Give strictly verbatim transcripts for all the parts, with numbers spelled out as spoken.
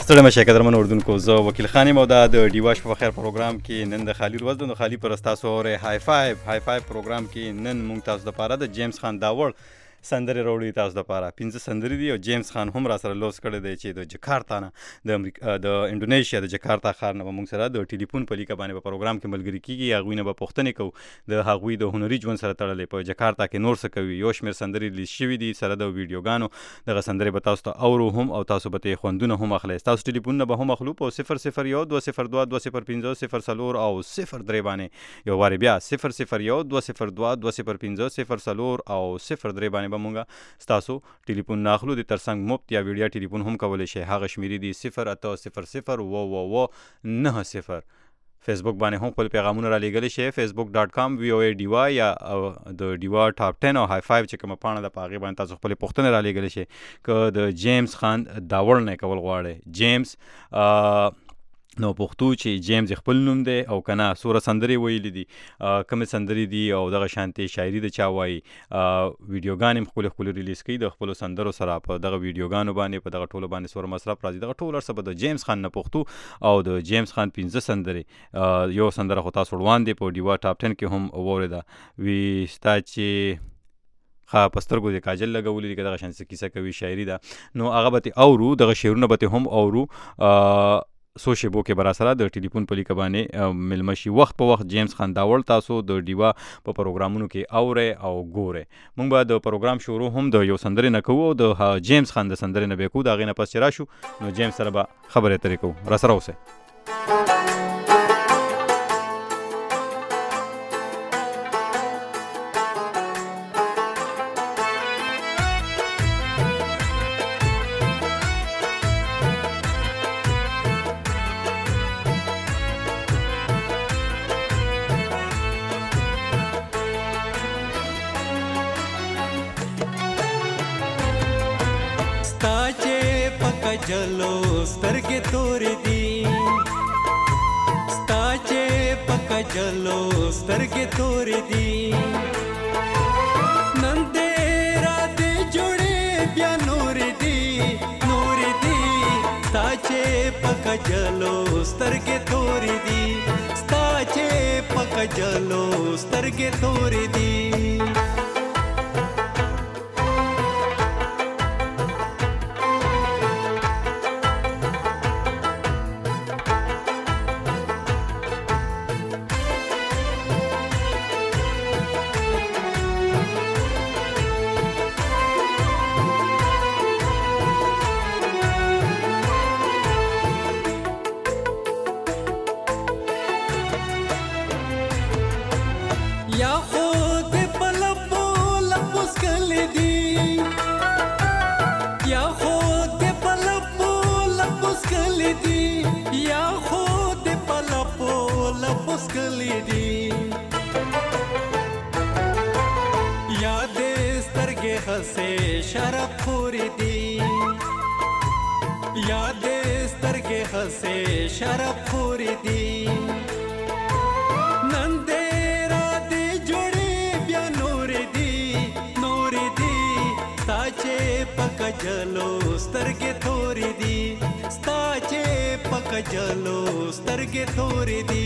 ستړی مشه قدرمن اردوونکو، زه وکیل خان یم او دا د ډیوا شپه بخیر پروګرام کې نن د خالي ورځ ده. نو خالي پر ستاسو اورې های فایو های فایو پروګرام کې نن مونږ تاسو دپاره د جیمز خان داوړ سندرې راوړي تاسو دپاره. پنځه سندرې دي او جیمز خان هم را سره لوس کړی دی چې د جکارتا نه د امریکا د انډونیشیا د جکارتا ښار نه به مونږ سره د ټلیفون په لیکه باندې په پروګرام کې ملګري کېږي. هغوی نه به پوښتنې کوو د هغوی د هنري ژوند سره تړلې په جکارتا کې نور څه کوي. یو شمېر سندرې لیست شوي دي سره د ویډیوګانو. دغه سندرې به تاسو ته اورو هم او تاسو به ترې خوندونه هم اخلئ. ستاسو ټلیفونونه به هم اخلو په صفر صفر یو دوه صفر دوه دوه صفر پنځه صفر څلور او صفر درې باندې. یو وارې بیا صفر صفر یو دوه صفر دوه دوه صفر پنځه صفر څلور او صفر درې باندې به مونږ تاسو ټلیفون نه اخلو. د ترڅنګ مفت یا ویډیا ټلیفون هم کولی شئ. هغه شمیرې دي صفر اته صفر صفر اوه اوه اوه نهه صفر. فیسبوک باندې هم خپل پیغامونه را لیږلی شئ. فیسبوک ډاټ کام وی او ای ډیوا یا د ډیوا ټاپ ټین او های فایو چې کومه پاڼه ده په هغې باندې تاسو خپلې پوښتنې را لیږلی شئ. که د جیمز خان داوړ نه کول غواړئ جیمز نو پښتو چې جیمز خپل نوم دی او که نه څومره سندرې ویلي دي کومې سندرې دي او دغه شانتې شاعري د چا وایي. ویډیوګانې هم ښکلې ښکلې ریلیز کوي د خپلو سندرو سره. په دغه ویډیوګانو باندې په دغه ټولو باندې څومره مصرف راځي دغه ټول هر څه به د جیمز خان نه پښتو او د جیمز خان پنځه سندرې. یو سندره خو تاسو روان دی په ډیوا ټاپ ټین کې هم واورېده. وي ستا چې ښه په سترګو د کاجل لګولي دي که دغه شان څه کیسه کوي شاعري ده نو هغه به ترې اورو. دغه شعرونه به ترې هم اورو. څو شیبو کې به راسره د ټلیفون په لیکه باندې میلمه شي. وخت په وخت جیمز خان داوړ تاسو د ډیوا په پروګرامونو کې اورئ او ګورئ. موږ به د پروګرام شروع هم د یو سندرې نه کوو او د جیمز خان د سندرې نه به یې کوو. د هغې نه پس چې راشو نو جیمز سره به خبرې اترې کوو. راسره اوسئ. जलो स्तरगे तोरे दी स्ताचे पक्का जलो स्तरगे तोरे दी नंदे राधे जोड़े ब्या नोरे दी नोरे दी स्ताचे पक्का जलो स्तरगे तोरे दी स्ताचे पक्का जलो स्तरगे तोरे दी शरफ खोरी दी यादे स्तरगे हसे शरफ खोरी दी नंदे राधे जोड़े ब्या नोरे दी नोरे दी स्ताचे पक जलो स्तरगे थोरी दी स्ताचे पक जलो स्तरगे थोरी दी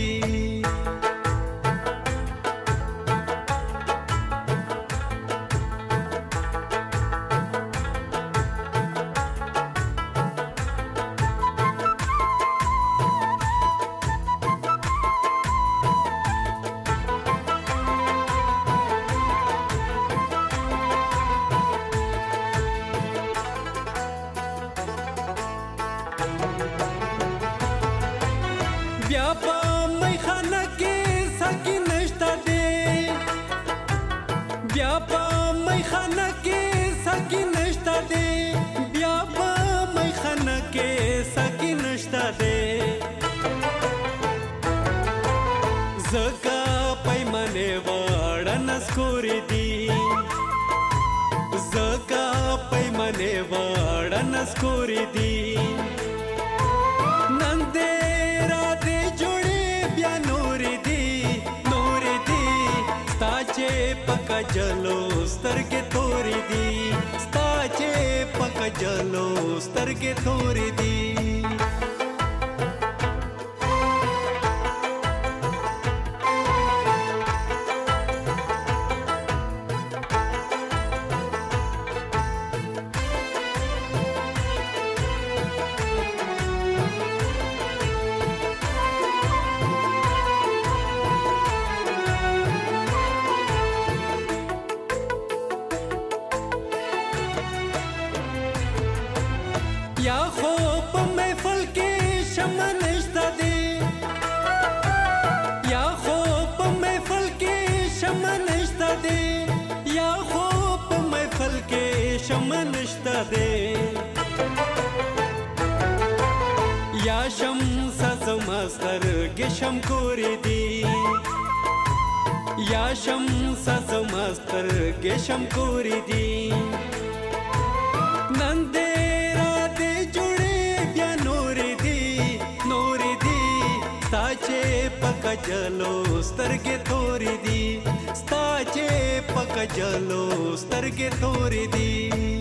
زکا پیمانه واړه نسکورې دي زکا پیمانه واړه نسکورې دي نن دې راته جوړې بیا نورې دي نورې دي ستا چې پکا جلو سترګې تورې دي ستا چې پکجلو سترګې تورې دي یا خو په محفل کې شمع نشته دی یا خو په محفل کې شمع نشته دی یا خو په محفل کې شمع نشته دی یا شمس زما سترګې شمکورې دي یا شمس زما سترګې شمکورې دي نن دې پکجلو سترګې تورې دي ستا چې پکجلو سترګې تورې دي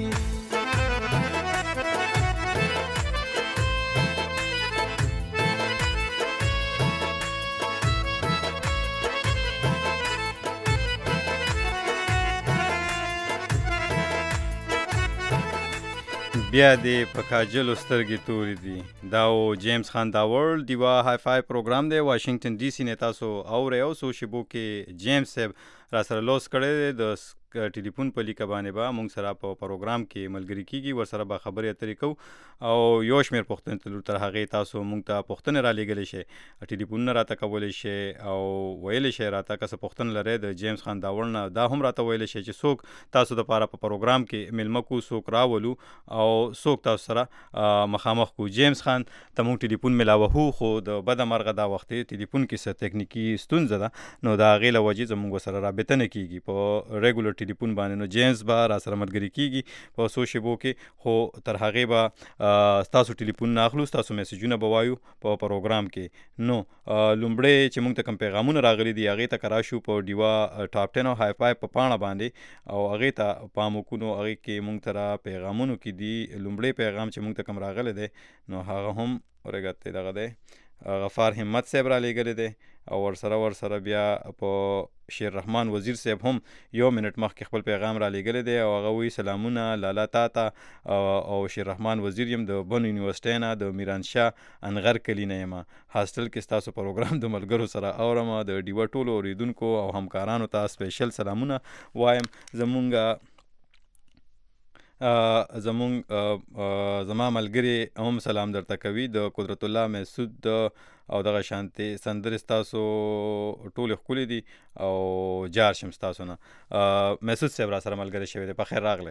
بیا دې په کاجلو سترګې تورې دي دا و جیمز خان داور دیوا های فای پروګرام دی واشنگټن ډي سي نه تاسو اورئ او څو شیبو کې جیمز صاحب را سره لوس کړی دی د ټلیفون په لیکه باندې به موږ سره په پروګرام کې ملګري کیږي ورسره به خبرې اترې کوو او یو شمېر پوښتنې ته تر هغې تاسو موږ ته پوښتنې را لیږلی شئ ټلیفونونه راته کولی شئ او ویلی شئ راته که څه پوښتنه لرئ د جیمز خان داور نه دا هم راته ویلی شئ چې څوک تاسو دپاره په پروګرام کې میلمه کړو څوک راولو او څوک تاسو سره مخامخ کړو جیمز خان ته موږ ټلیفون میلاوهو خو د بده مرغه دا وخت ټلیفون کې څه تکنیکي ستونزه ده نو د هغې له وجې زموږ ورسره رابطه نه کېږي په ریګولر ټلیفون باندې نو جیمز به را سره ملګري کېږي په څو شیبو کې خو تر هغې به ستاسو ټلیفون نه اخلو ستاسو میسیجونه به وایو په پروګرام کې نو لومړی چې موږ ته کوم پیغامونه راغلي دي هغې ته که راشو په ډیوا ټاپ ټن او های فای په پاڼه باندې او هغې ته پام وکړو نو هغې کې موږ ته را پیغامونو کې دي لومړی پیغام چې موږ ته کوم راغلی دی نو هغه هم ورګت دغه دی غفار همت صاحب را لیږلی دی او ورسره ورسره بیا په شیر رحمان وزیر صاحب هم یو منټ مخکې خپل پیغام را لیږلی دی او هغه وایي سلامونه لالا تا ته او شیر رحمان وزیر یم د بن یونیورسټۍ نه د میرانشاه انغر کلي نه یم هاسټل کې ستاسو پروګرام د ملګرو سره اورم د ډیوه ټولو اورېدونکو او همکارانو ته سپیشل سلامونه وایم زمونږ زمونږ زما ملګري هم سلام درته کوي د قدرت الله محسود او دغه شانتې سندرې ستاسو ټولې ښکلې دي او جار شم ستاسو نه محسود صاحب را سره ملګری شوی دی په خیر راغلی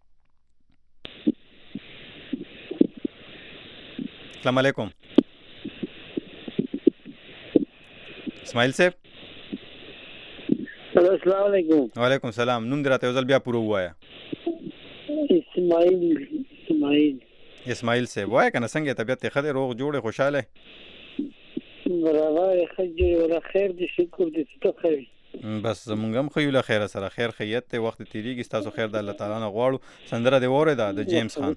السلام علیکم اسماعیل صاحب السلام علیکم وعلیکم سلام نوم دې راته یو ځل بیا پوره ووایه اسماعیل اسماعیل اسماعیل صاحب وایه که نه څنګه یې طبیعت یې ښه دی روغ جوړ یې خوشحاله برابر ښه جوړ ولا خیر دې شکر دې ته ښه وي بس زمونږ هم ښه یو له خیره سره خیر خیریت دی وخت تېرېږي ستاسو خیر د الله تعالی نه غواړو سندره دې واورېده د جیمز خان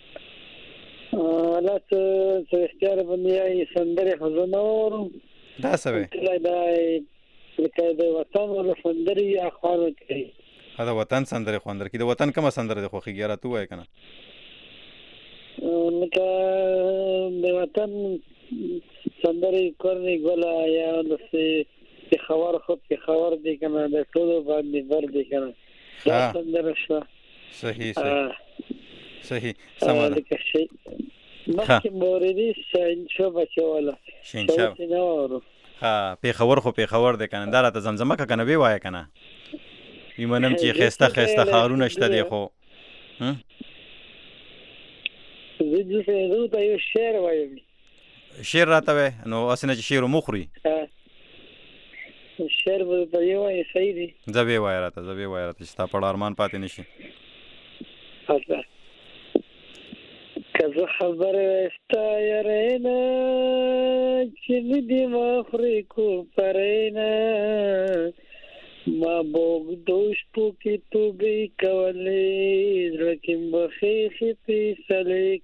الله څه څه اختیار باندې یې سندرې خو زه نه اورم دا څه وی دا لکه د وطن ولا سندرې یا خوند کوي دا وطن سندرې خوند درکړي د وطن کومه سندره دې خوښېږي راته ووایه که نه لکه د وطن سندرې کورنۍ ګله یا داسې پېښور خو پېښور دی که نه د ټولو باندې بر دی که نه دا سندره شوه صحیح صحیح صحیح سمه ده مخکې مې اورېدې شهنشاه بچوله شهنشاه نه اورو ها پېښور خو پېښور دی که نه دا راته زمزمه که که نه ویې وایه که نه وی منم چې ښایسته ښایسته ښارونه شته دی خو زه ته یو شعر وایم شعر راته وی نو هسې نه چې شعر ومخوري شعر به ته یې وایې صحیح دی زه ویې وایه راته زه ویې وایه راته چې ستا پړ ارمان پاتې نه شي که زه خبره ستا یارۍ نه چې نه دې ما خورې کوپرۍ نه ما بوګدو شپو کې توبې کولې زړه کې مخې فیصلې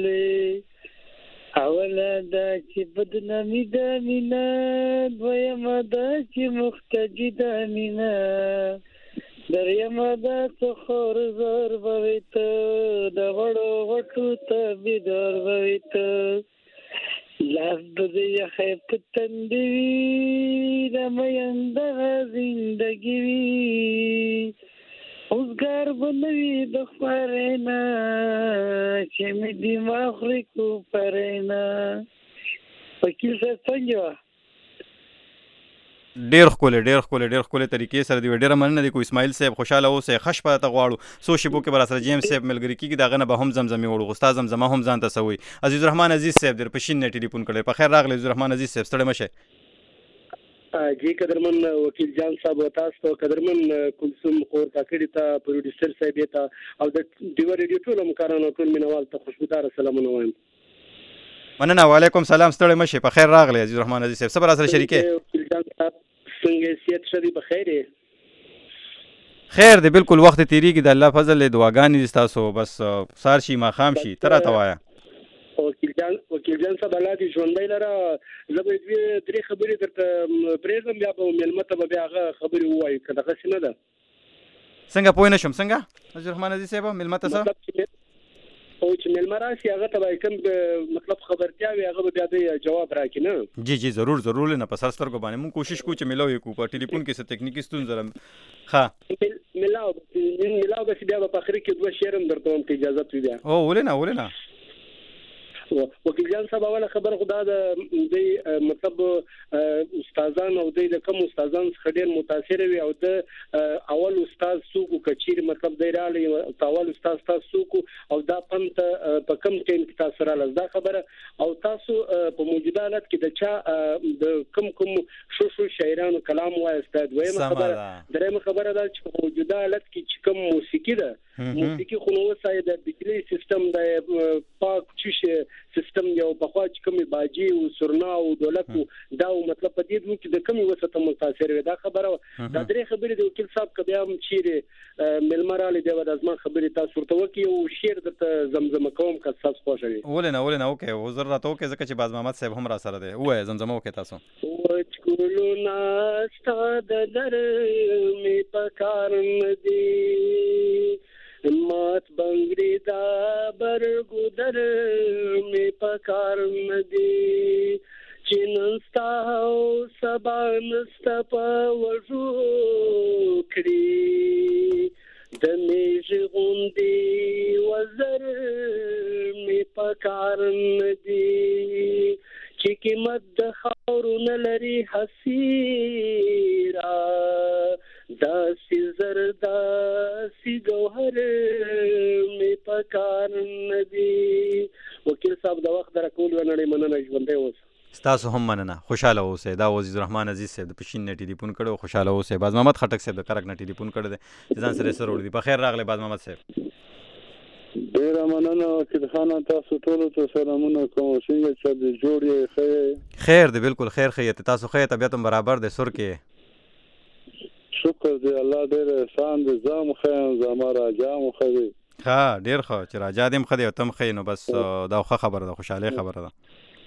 کولې اوله دا چې بدنامي ده مینه دویمه دا چې مختجي ده مینه درېیمه دا چې خور زور به وي ته د غړو غټو ته بیدار به وي ته لاس به د یخې په تندې وي د میندغه زندګي وي اوسګار به نه وي د خوارۍ نه چې مې دماغ خوري کوپرۍ نه وکیل صاحب څنګه وه ډیر ښکلی ډیر ښکلی ډیر ښکلی طریقې سره دی ډیره مننه دی کو اسماعیل صاحب خوشحاله اوسئ ښه شپه ته غواړو څو شیبو کې به راسره جیمز صاحب ملګري کېږي د هغه نه به هم زمزمې وړو خو ستا زمزمه هم ځان ته څه وایي عزیز الرحمن عزیز صاحب در پشین نه ټلیفون کړی په خیر راغلی عزیز الرحمن عزیز صاحب ستړی مه شئ جی قدرمن وکیل جان صاحب او تاسو ته قدرمن کلثوم خور کاکړي ته پروډوسر صاحب ته او د ډیو ریډیو ټول همکارانو ټول مینوال ته خوشبودار سلامونه وایم مننه وعلیکم سلام ستړی مه شئ په خیر راغلی عزیز الرحمن عزیز صاحب څه به راسره شریکې وکیل جان صاحب څنګه سیادت شدی بخیر خیر دی بالکل وخت تیریږي د الله فضل دی دعاګانې دي ستاسو بس سار شي ماښام شي ته راته وایه وکیل جان وکیل جان صاحب الله دې ژوندی لره زه به دوې درې خبرې درته پرېږدم بیا به مېلمه ته به بیا هغه خبرې ووایو که دغسې نه ده څنګه پوه نه شم څنګه عزیز الرحمن عزیز صاحب مېلمه ته څه او چې مېلمه راشي هغه ته به کوم مطلب خبرتیا وي هغه به بیا دی جواب راکړي نه جی جی ضرور ضرور نه په سر سترګو باندې مونږ کوشش کوو چې ملاو یې کوو په ټلیفون کې څه تکنیکي ستونزه ښه ملاو ملاو بس بیا به په اخر کې دوه شعر هم درته وایم که اجازت وي بیا او ولې نه ولې نه وکیل جان صاحب اوله خبره خو دا د دوی مطلب استادان او دوی د کوم استادان څخه ډېر متاثره وي او د اول استاد څوک که چیرې مطلب دی راغلی اول استاد تاسو څوک او دا فن ته په کوم ټایم کې تاسو راغلاست دا خبره او تاسو په موجوده حالت کې د چا د کوم کوم شو شو شاعرانو کلام وایست دویمه خبره درېیمه خبره دا چې په موجوده حالت کې چې کوم موسیقي ده موسیقي خو نو اوسه د بجلي سیستم د پاک چیشه سیستم یو بخوا چې کومې باجی او سرنا او دولت دا مطلب په دې دوه کې د کومې وسته متاثر وي دا خبره دا درې خبرې د وکیل صاحب کبه هم چیرې ملمر علي دی د ازمان خبرې تاسو ورته وکي او شعر د زمزمه کوم که تاسو خوښوي ولې نه ولې نه اوکې وزر راته وکي ځکه چې باز محمد صاحب هم را سره دی وای زمزمه وکي تاسو وچکولو ناستا د در می پکار ندی مات بنگری دا برگو در می پکار ندی چنستا او سبا نستا پا وجو کری دمیج غندی وزر می پکار ندی چی قیمت د خاورو نلری حسیرا داسی زردا سی گوهر می پکار ندی وکیل صاحب د وخت درکول ونړې مننه ژوندی اوسه ستاسو هم مننه خوشاله اوسئ دا عزیز الرحمن عزیز صاحب د پښین نه ټلیفون کړو خوشاله اوسئ باز محمد خټک صاحب د کرک نه ټلیفون کړی دی ځان سره سره وړي په خیر راغلی باز محمد صاحب ډیره مننه وکیل خانه تاسو ټولو ته سلامونه کوم څنګه چې د جوړ یې ښه خیر دی بالکل خیر ښه تاسو ښه طبیعت هم برابر دی سر کې شکر دی الله ډېر احسان دی زم ښه زما راجا هم ښه دی ښه ډېر ښه چې راجا دې هم ښه دی او ته هم ښه نو بس دا ښه خبره ده خوشحالۍ خبره ده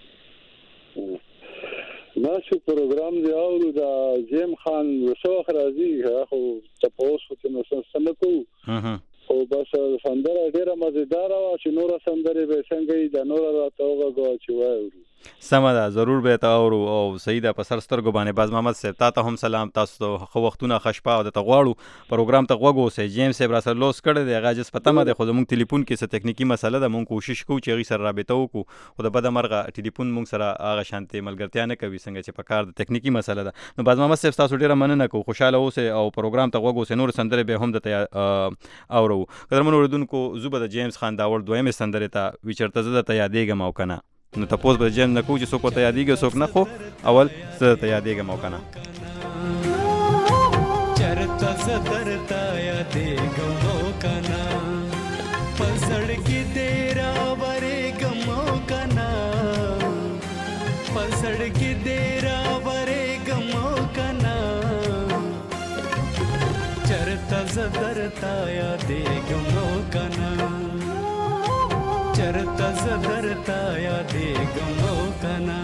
ناسو پروګرام دی اورو دا جیم خان څو وخت راځي خو تاسو ته نو څه نه کوو او بس سندره ډېره مزیداره وه چې نوره سندرې به څنګه وي دا نوره راته وغږوه چې واورو سمه ده ضرور به ته اورو او صحیح ده په سر سترګو باندې باز محمد صاحب تا ته هم سلام تاسو ته ښه وختونه ښه شپه او درته غواړو پروګرام ته غوږ اوسئ جیمز صاحب راسره لوس کړی دی هغه جس په تمه دی خو زموږ ټلیفون کې څه تکنیکي مسله ده مونږ کوشش کوو چې هغې سره رابطه وکړو خو د بده مرغه ټلیفون مونږ سره هغه شانتې ملګرتیا نه کوي څنګه چې په کار د تکنیکي مسله ده نو باز محمد صاحب تاسو ډېره مننه کوو خوشحاله اوسئ او پروګرام ته غوږ اوسئ نورې سندرې به هم درته اورو قدرمنو اورېدونکو زه به د جیمز خان داوړ دویمې سندرې ته وي چېرته زه درته یادېږم او که نه نو تپوس به جیم نه کوو چې څوک ورته یادېږي څوک نه خو اول زه درته یادېږم او که نه چرته زه درته یادېږم او که نه په زړګي دې راورېږم او که نه په زړګي دې راورېږم او که نه زدرتا یادېږم او کنه چرته زدرتا یادېږم او کنه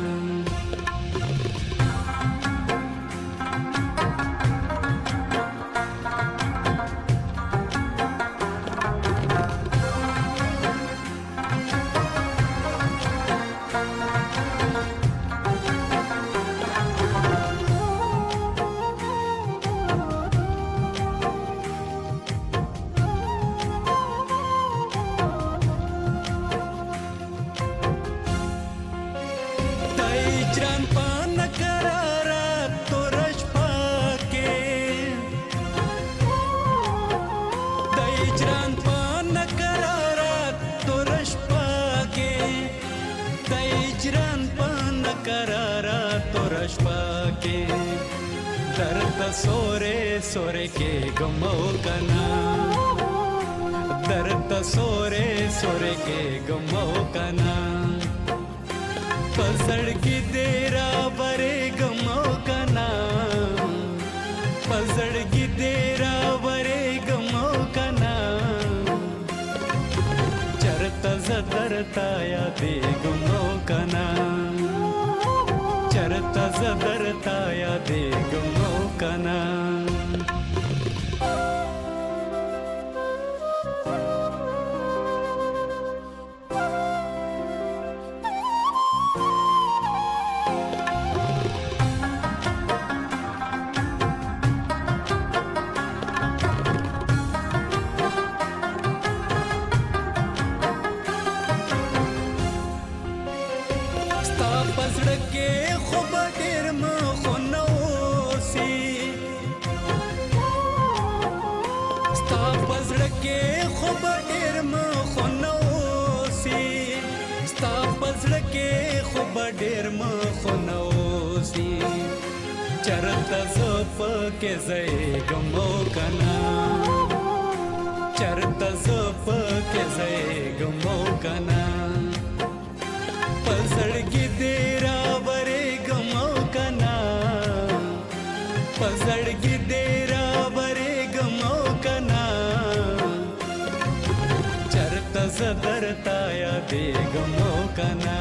सोरे सोरे के गमो कना दर्द सोरे सोरे के गमो कना पसड़ की देरा बरे गमो कना पसड़ की देरा बरे गमो कना चरता जदरता या दे गमो कना चरता जदरता या दे गमो कना ډېر مخونوسی چرته زپ کې زېږم او کنه چرته زپ کې زېږم او کنه پزړګي دې را ورېږم او کنه پزړګي دې را ورېږم او کنه چرته زدرتا یادېږم او کنه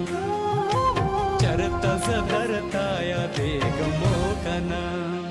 चरता जदरता यादेगम ओ कना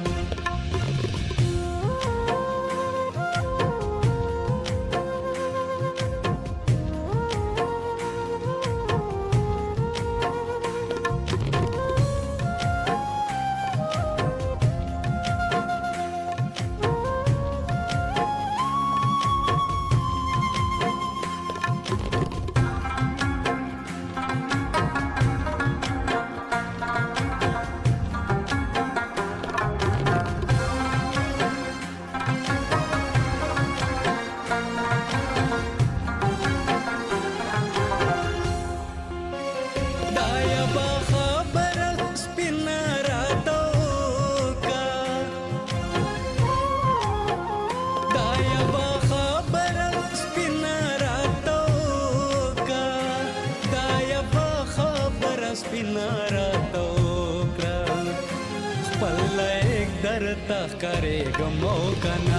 करेगम ओ कना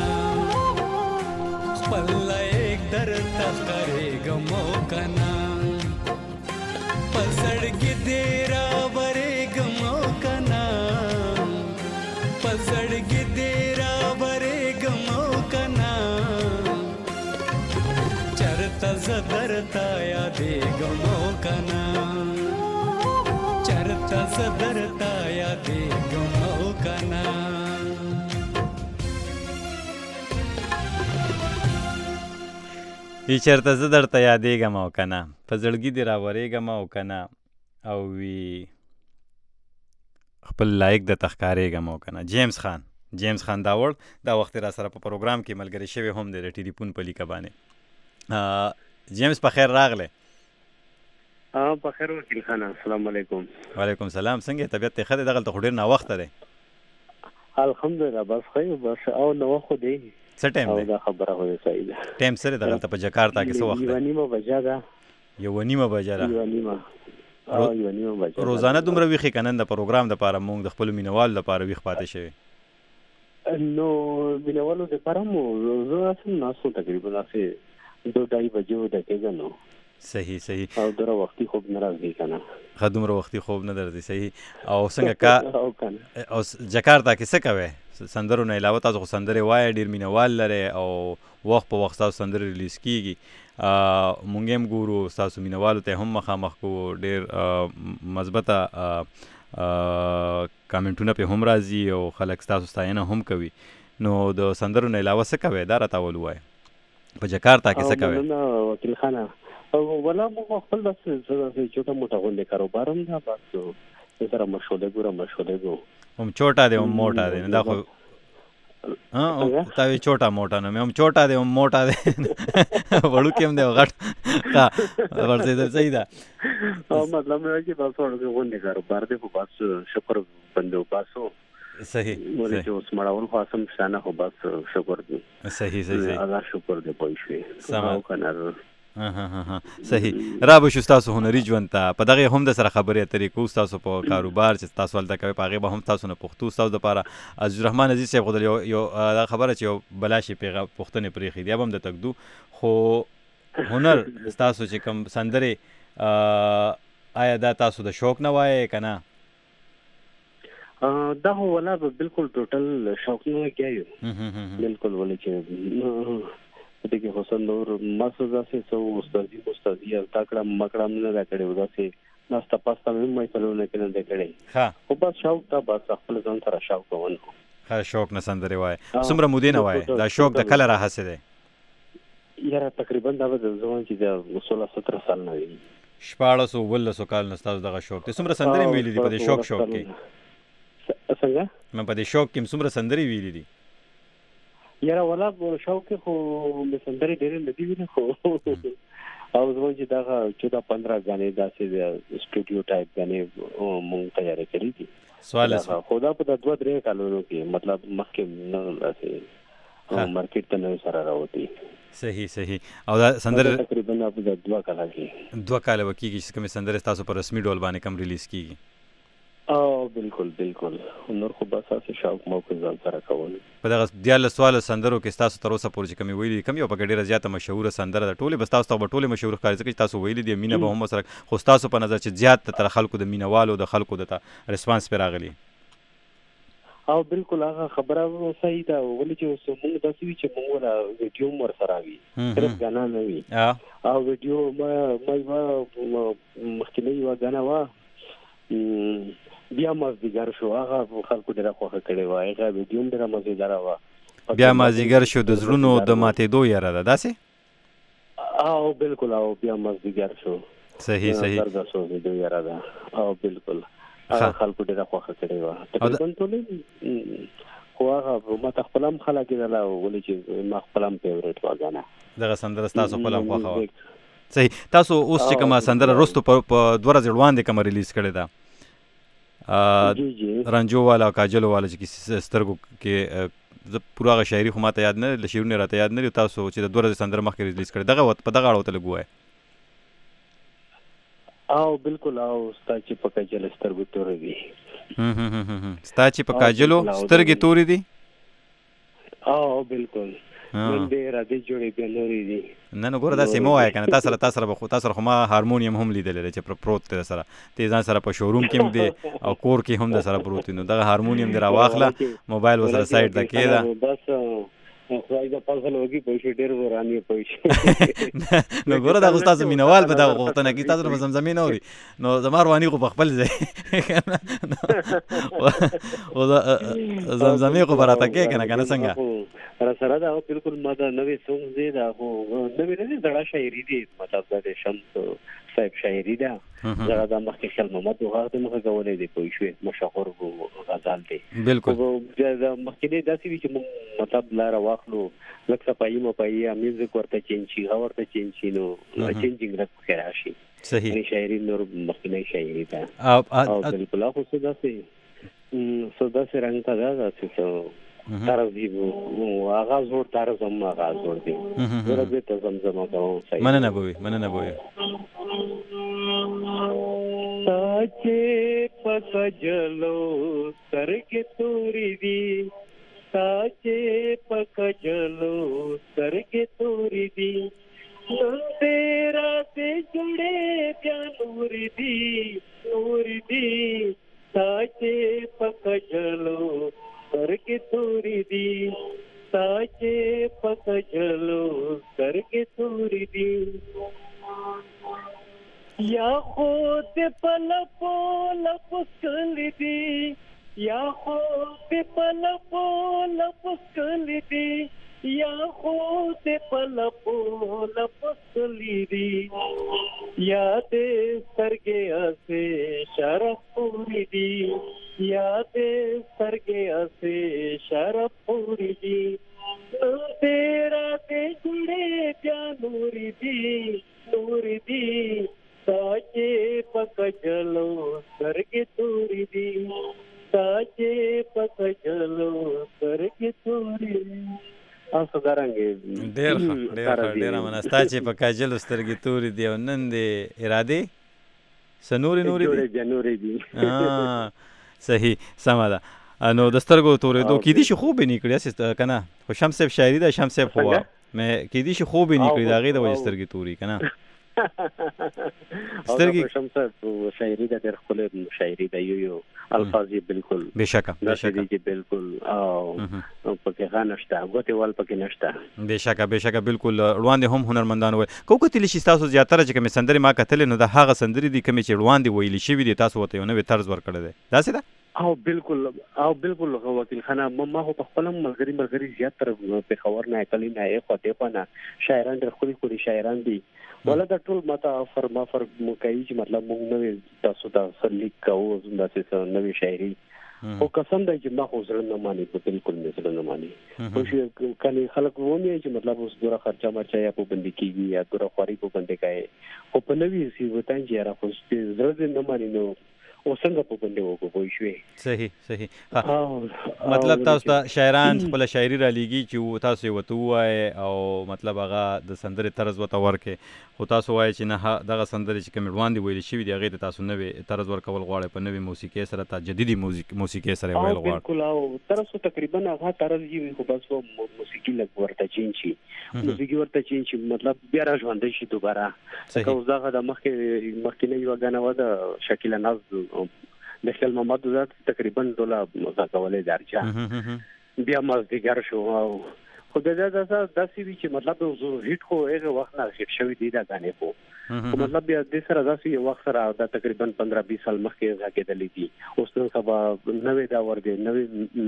पल्ला एक दरता करेगम ओ कना पसड़ की देरा बरेगम ओ कना पसड़ की देरा बरेगम ओ कना चरता जदरता यादेगम ओ कना चरता जदरता यादेगम ओ कना ای چرته زه درته یادېږم او که نه په زړګي دې راورېږم او که نه او وي خپل لایق درته ښکارېږم او که نه جیمز خان جیمز خان داوړ دا وخت را سره په پروګرام کې ملګری شوی هم دی د ټلیفون په لیکه باندې جیمز په خیر راغلی په خیر وکیل خان السلام علیکم وعلیکم سلام څنګه طبیعت ته ښه دی دغلته خو ډېر ناوخته دی الحمدلله بس ښه بس او ناوخت خو دی څه ټایم دی دا خبره خو صحیح ده ټایم څه دی دغلته په جکارتا کې څه وخت دی یوه نیمه بجه ده یوه نیمه بجه ده یوه نیمه او یوه نیمه بجه روزانه دومره ویښې که نن د پروګرام دپاره مونږ د خپلو مینهوالو دپاره ویښ پاتې شوي نو مینوالو د پرمو زه اصلا ناسو تقریبا اسه دو ډای بجو د کېږي نو صحیح صحیح او دره وختي خوب نه راځي کنه خدومره وختي خوب نه درځي صحیح او څنګه کا او کنه او جکارتا کې څه کوي سندرو نه علاوه تاسو سندرې وای ډیر مینوال لري او وخت په وخت تاسو سندرې ریلیز کیږي مونږ هم ګورو تاسو مینوالو ته هم مخامخ کو ډیر مثبته کامنټونه په هم راځي او خلک تاسو ستاینه هم کوي نو د سندرو نه علاوه څه کوي دا راته ولوای په جکارتا کې څه کوي نو وکیل خانه ولا مو خپل بس چوټه موټه غونډه کاروبار هم دا بس سره مشوده ګورم مشوده ګو هم چوټا دی هم موټا دی دا خو ها تا وی چوټا موټا نه مې هم چوټا دی هم موټا دی وړو کې هم دی غټ کا ورته در صحیح ده او مطلب مې چې بس ورته غونډه کاروبار دی خو بس شکر بندو باسو صحیح ولې چې اوس مړاول خاصم شانه خو بس شکر دی صحیح صحیح الله شکر دی پوښي سمو کنه ها ها ها صحیح را به شو تاسو هنري ژوند ته په دغه هم د سره خبرې طریقو تاسو په کاروبار چې تاسو ولته کوي په هغه به هم تاسو نه پښتو تاسو د لپاره عزیز الرحمن عزیز صاحب غوډل یو یو دا خبره چې یو بلاشي پیغه پښتنه پرېخي دی هم د تکدو خو هنر تاسو چې کوم سندره آیا دا تاسو د شوق نه وای کنه دا هو ولا بالکل ټوټل شوق نه کیایو بالکل ولې چې دغه حسن نور مسوزه سه سو استادي استادي تاکړه مکړه نه دا کړي ودا سه ناستا پاستا مې مې په لونه کې نه دا کړي ها خو بس شوق تا بس خپل ځان سره شوق کوون ها شوق نه سندري وای څومره مودې نه وای دا شوق د کله را حاصله یاره تقریبا دا د ځوان چې د سولہ سترہ سال نه وي شپاړس او ولس کال نه تاسو دغه شوق ته څومره سندري ویلې دي په دې شوق شوق کې څنګه مې په دې شوق کې څومره سندري ویلې دي یاره ولا شوق خو مې سندري ډېر نه دی ویلې خو او زموږ چې دا چودہ پندرہ غانې داسې د سټوډیو ټایپ غانې مونږ تیاری کړې دي سوال خدا په د دوه درې کالونو کې مطلب مخکې نه راسي مارکیټ ته نه سره راوتی صحیح صحیح او دا سندر تقریبا په د دوه کال کې دوه کال وکیږي چې کوم سندر تاسو په رسمي ډول باندې کم ریلیز کیږي او بالکل بالکل نور خو بس اساس شوق موقع ځان سره کول په دغه دیاله سوال سندرو کې تاسو تر اوسه پورې کمی ویلي کم یو په ډیره زیاته مشهور سندره د ټوله بس تاسو ته ټوله مشهور ښکاري چې تاسو ویلي دی مینه به هم سره خو تاسو په نظر چې زیات تر خلکو د مینوالو د خلکو د ریسپانس پر راغلی او بالکل هغه خبره صحیح ده ولې چې موږ داسې وی چې موږ ولا ویډیو مر سره وی صرف غانا نه وی او ویډیو ما ما مخکې یو غانا وا بیا مازدیګر شو هغه خلکو ډېر خوښه کړي وای هغه ویډیو ډېر مزیدار و بیا مازدیګر شو د زړونو د ماتېدو یاره ده داسې او بالکل او بیا مازدیګر شو صحیح صحیح درځه شو ویډیو یاره ده او بالکل هغه خلکو ډېر خوښه کړي و تقریبا ټول خو هغه ما تخپلم خلک دلا ولې چې ما خپلم فیورټ و غانا دغه سندره تاسو خپلم خوښه و صحیح تاسو اوس چې کومه سندره رستو په دوه ورځې وړاندې کومه ریلیز کړې ده رنجو والا کاجلو والا چې سترګو کې زه پوره هغه شاعري خو ماته یاد نه له شعرونه راته یاد نه دي تاسو چې د دوه ورځې سندره مخکې ریلیز کړې دغه په دغه اړه ورته لږ ووایه او بالکل او ستا چې په کاجل سترګو تورې دي ستا چې په کاجلو سترګې تورې دي او بالکل من دې را دې جوړې به نورې دي نه نو ګوره داسې مو وایه که نه تا سره تا سره به خو تا سره خو ما هارمونیم هم لیدلی دی چې پروت دی سره ته ځان سره په شوروم کې هم دی او کور کې هم د سره پروت دی نو دغه هارمونیم دی راواخله موبایل ورسره سایډ ته کېږده بس خدای د پاسل وږي پیسې ډېر ورانی پیسې نو ګوره دا خو ستاسو مینوال به دغه غوښتنه کوي تاسو به زمزمې نه اوري نو زما رواني خو په خپل ځای خو زمزمې خو به راته کوې که نه که نه څنګه را سره دا بالکل ما دا نوې سونګ دی دا خو نوې نه دي زړه شاعري دي مطلب دا د شمس صاحب شاعري ده زړه دا مخکې خیال محمد وغاړه ته مخه کولی دی پوه شوې مشهور غزل دی بالکل مخکې داسې وي چې موږ مطلب لاره واخلو لږ صفایي مفایي میوزیک ورته چینج شي هغه ورته چینج شي نو چینجینګ لږ پکې راشي صحیح شاعري نور مخکینۍ شاعري ده او بالکل هغه څه داسې څه داسې رنګ ته ده داسې څه طرز دی هغه زور طرز هم هغه زور دی زه به ته زمزمه کوم مننه بوي مننه بوي ساچې پکجلو سترګې تورې دي ساچې پکجلو سترګې تورې دي نن دې راتې جوړې بیا نورې دي نورې دي ساچې پکجلو سترګې تورې دي ساچې پکجلو سترګې تورې دي یا خود پلپو لپسکل دی یا خود پلپو لپسکل دی یا خود پلپو لپسکل دی یا دې سترګې اسه شرف پوری دی یا دې سترګې اسه شرف پوری دی تیرا دې جوړې بیا نورې دی نورې دی ساچې پکجلو سترګې تورې دي ساچې پکجلو سترګې تورې دي اوس درنګې ډېر ډېر ډېر مناستا چې پکجلو سترګې تورې دي او نن دې اراده سنوري نورې دي جنوري دي صحیح سمه ده نو د سترګو تورې دو کې دي شي خوب نه کړی است کنه خو شمس صاحب شاعري ده شمس صاحب خو مې کې دي شي خوب نه کړی دا غي د وجه سترګې تورې کنه سترګې شمس شاعري ده ډېر خپل شاعري ده یو یو الفاظ یې بالکل بشکه بشکه بالکل او پکې غانشته غوته ول پکې نشته بشکه بشکه بالکل روان دي هم هنرمندان وي کو کتلی شي تاسو زیاتره چې کوم سندري ما کتل نو د هغه سندري دي کوم چې روان دي ویل شي دي تاسو وته یو نوې طرز ور کړی دی دا څه ده او بالکل او بالکل وکیل خانه ما هو په خپل ملګری ملګری زیاتره په خبر نه کلی نه یې خو ته پنه شاعران ډېر خوري خوري شاعران دي ولا د ټول متا فرما فر مکای چې مطلب موږ نوې تاسو ته سلیک کوو زنده څه نوې شاعري او قسم دی چې ما خو زړه نه مانی بالکل نه زړه نه مانی خو چې کله خلک وومي چې مطلب اوس دوره خرچه مرچا یا په بندي کیږي یا دوره خوري په بندي کوي خو په نوې سی وتان چې را خو زړه نه مانی نو او څنګه په بندي وکړو پوه شوې صحیح صحیح مطلب تاسو ته شاعران خپل شاعري را لېږي چې تاسو یې ورته ووایئ او مطلب هغه د سندرې طرز ورته ورکړئ خو تاسو وایئ چې نه دغه سندرې چې کومې وړاندې ویلې شوي دي هغې ته تاسو نوې طرز ورکول غواړئ په نوې موسیقۍ سره تجدیدي موسیقۍ سره ویل غواړئ بالکل او طرز خو تقریبا هغه طرز یې خو بس موسیقي لږ ورته چینج شي موسیقي ورته چینج شي مطلب بیا را ژوندی شي دوباره که اوس دغه د مخکې مخکینۍ یوه ګانه وه د شکیله ناز د خیال محمد ذات تقریبا ټوله غږولې درجه بیا مازدیګر شو او خو د دا داسې وي چې مطلب هیټ خو هغه وخت نه هیټ شوی دی دا غانې خو مطلب بیا د سره داسې یو وخت سره دا تقریبا پندرہ بیس سال مخکې راکېدلې دي اوس نو سبا نوې دا ور دي نوې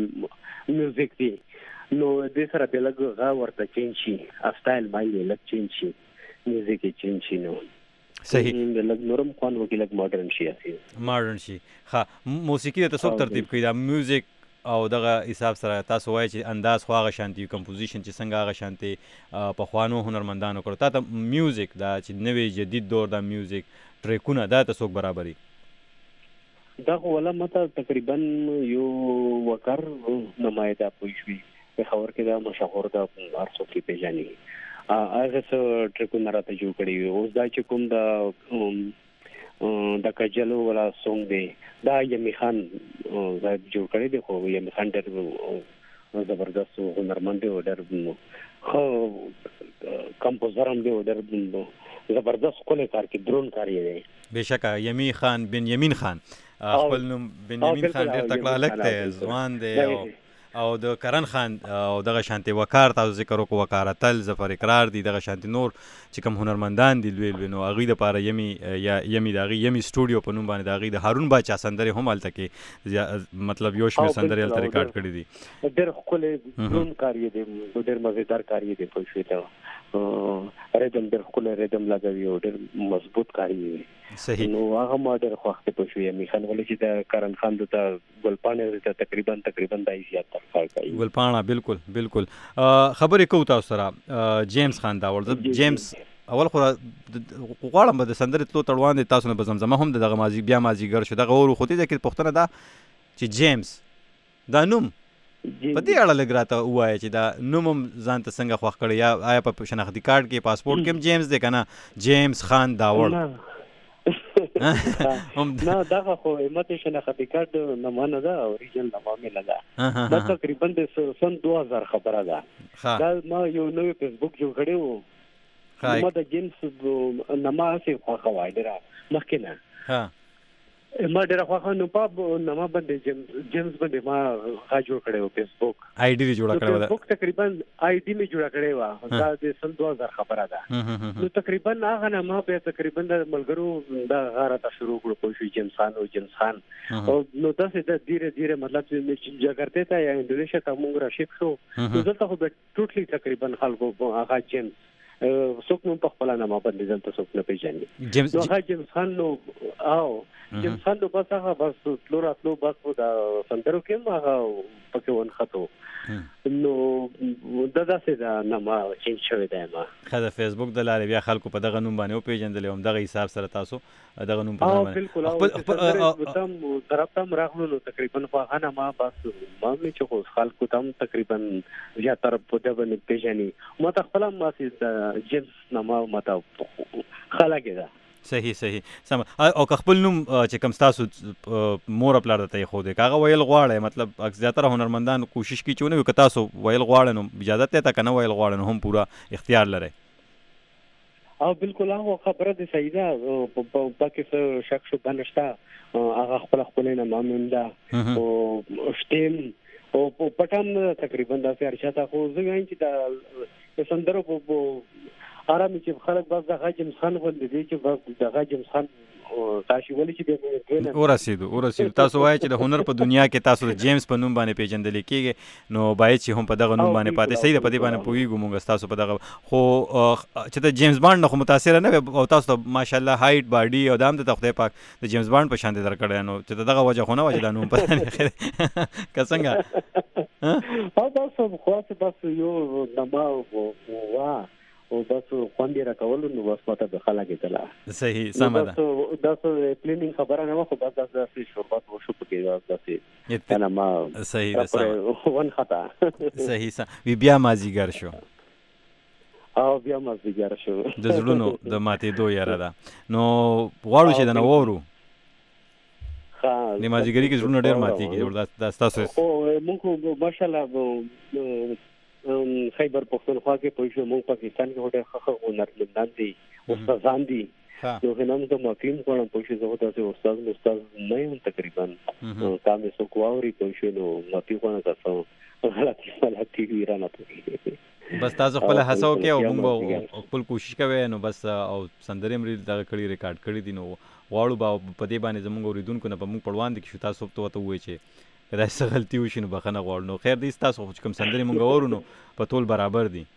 میوزیک دی نو د سره بل غا ورته چینج شي سټایل باندې لږ چینج شي میوزیک چینج شي نو صحیح لږ نورم خوان وکي لږ ماډرن شي اسی ماډرن شي ها موسیقي ته څوک ترتیب کوي دا میوزیک او دغه حساب سره تاسو وایي چې انداز خو هغه شانتي کمپوزیشن چې څنګه هغه شانتي په خوانو هنرمندانو کړو تا ته میوزیک دا چې نوې جدید دور دا میوزیک ټریکونه دا ته څوک برابري دا ولا مته تقریبا یو وکر نمایدا پوښوي په خبر کې دا مشهور دا ارسو کې پیژني هغه څه ټریکونه راته جوړ کړی اوس دا چې کوم دا د کجلو ولا سونګ دی دا یمی خان زاد جوړ کړی دی خو یمی خان ډېر زبردست هنرمند دی او ډېر خو کمپوزر هم دی او ډېر زبردست کولې کار کې درون کار یې دی بشکه یمی خان بنیامین خان خپل نوم بنیامین خان ډېر تکړه هلک دی ځوان دی او د کرن خان او دغه شانتي وقار تاسو ذکر وکړو وقار تل ظفر اقرار دي دغه شانتي نور چې کوم هنرمندان دي لوی لوی نو هغې دپاره یمي یا یمي د هغې یمي سټوډیو په نوم باندې د هغې د هارون باچا سندرې هم هلته کې مطلب یو شمېر سندرې هلته ریکارډ کړي دي ډېر ښکلی دروند کار یې دی ډېر مزېدار کار یې دی پوه شوې ته ریدم ډېر ښکلی ریدم لګوي او ډېر مضبوط کار یې وي صحیح نو هغه ما ډېر خوښ دی پوه شوې یمي خان ولې چې د کرن خان دته ګلپاڼې ته تقریبا تقریبا دا یې زیات کار کوي ګلپاڼه بالکل بالکل خبرې کوو تاسو سره جیمز خان داور جیمز اول خو غواړم به د سندرې تلو تړوان دی تاسو نه به زمزمه هم دغه مازی بیا مازیګر شو دغه ورو خو دې کې پوښتنه ده چې جیمز دا نوم په دې اړه لږ راته ووایه چې دا نوم هم ځان ته څنګه خوښ کړی یا آیا په شناختي کارت کې پاسپورټ کې هم جیمز دی که نه جیمز خان داور نه دا خو ایمیټیشن خطیکارد نه مانه ده اوریجنل نه معامله ده دا تقریبا د سن دو هزار خبره ده دا ما یو نوې فیسبوک جوړ کړی وو ما د جیمز نه ما هسې خوښه وای ډېره مخکې نه ما ډېره خوښه نو په نه ما باندې جیمز باندې ما ښه جوړ کړی وو فیسبوک آی ډي جوړه کړې وه فیسبوک تقریبا آی ډي مې جوړه کړې وه دا د سن دو هزار خبره ده نو تقریبا هغه نه ما بیا تقریبا د ملګرو دا غاره ته شروع کړو پوه شوي جیمز خان او جیمز خان نو داسې د ډیره ډیره مطلب چې جګرتې ته یا انډونیشیا ته موږ راشیف شو نو دلته خو به ټوټلی تقریبا خلکو هغه جیمز څوک نو په خپل نامه باندې ځان څوک نه پیژني نو هغه جیمز خان نو او جیمز خان نو بس هغه بس تلو راتلو بس دا سندرو کې هغه پکې ونخته نو دا داسې دا نامه چینج شوې ده ما خا د فیسبوک د لارې بیا خلکو په دغه نوم باندې وپېژندل هم دغه حساب سره تاسو دغه نوم په ځان بالکل او تم طرف تم راغلو نو تقریبا خو هغه نامه بس ما مې چې خو خلکو تم تقریبا زیاتره په دغه باندې پیژني ما ته خپل ما سي جیمز نامه ماته خلګه ده صحیح صحیح سم او که خپل نوم چې کوم تاسو مور خپل راته خو دې کاغه ویل غواړي مطلب زیاتره هنرمندان کوشش کوي چې نو که تاسو ویل غواړئ نو اجازه ته کنه ویل غواړئ نو هم پورا اختیار لري او بالکل هغه خبره دې صحیح ده په پکې څه شک شو بنشتا هغه خپل خپل نه مامنده او شتیم او پټم تقریبا دا سر شاته خو زه وایم چې دا سندرو په آرام چې خلک بس د غاجم خان غوندې دي چې بس د غاجم خان تاسو ولې چې د ورسېدو ورسېدو تاسو وایي چې د هنر په دنیا کې تاسو د جیمز په نوم باندې پیژندل کېږي نو باید چې هم په دغه نوم باندې پاتې صحیح ده په دې باندې پوهیږو موږ تاسو په دغه خو چې د جیمز باند نه خو متاثر نه او تاسو ته ماشاءالله هایټ باډي او دام د خدای پاک د جیمز باند په شان دي درکړی نو چې دغه وجه خو نه وجه د نوم په نه که څنګه او تاسو خو تاسو یو نما وا او تاسو خوندې راکول نو بس ماته د خلګې تلا صحیح سم ده تاسو تاسو پلانینګ خبره نه خو بس تاسو شوربات وشو پکې تاسو انا ما صحیح ده سم ون خطا صحیح سم وی بیا مازیګر شو او بیا مازیګر شو د زړونو د ماتې دوه یاره ده نو غواړو چې د نوورو ها د مازیګری کې زړونو ډېر ماتېږي دا تاسو او موږ ماشاءالله خیبر پختونخوا کې پوه شو موږ پاکستان کې هټه خخ هنرمندان دي استادان دي نو هنم ته معافیم کوم پوه شو زه تاسو استاد استاد نه یم تقریبا کام سو کووري پوه شو نو معافي کوم تاسو غلطي غلطي ویرانه پوهیږي بس تاسو خپل هڅه وکړئ او موږ خپل کوشش کوو نو بس او سندرې مې دغه کړي ریکارډ کړي دي نو غواړو په دې باندې زموږ اوریدونکو نه په موږ پړوان دي چې تاسو ته وته وایي چې کله څه غلطي وشي نو بخښنه غواړو نو خیر دې تاسو کوم سندرې مونږ اورو نو په ټول برابر دي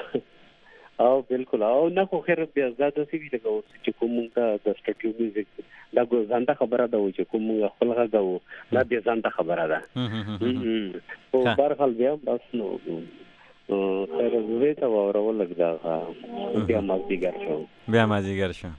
او بالکل او نه خو خیر بیا زاده سی وی لګاو چې کوم مونږ د سټډیو میوزیک دا ګوزانده خبره ده چې کوم مونږ خپل غاغو دا بیا ځانته خبره ده او برخل بیا بس نو خیر زه ته اورول لګا بیا مازیګر شو بیا مازیګر شو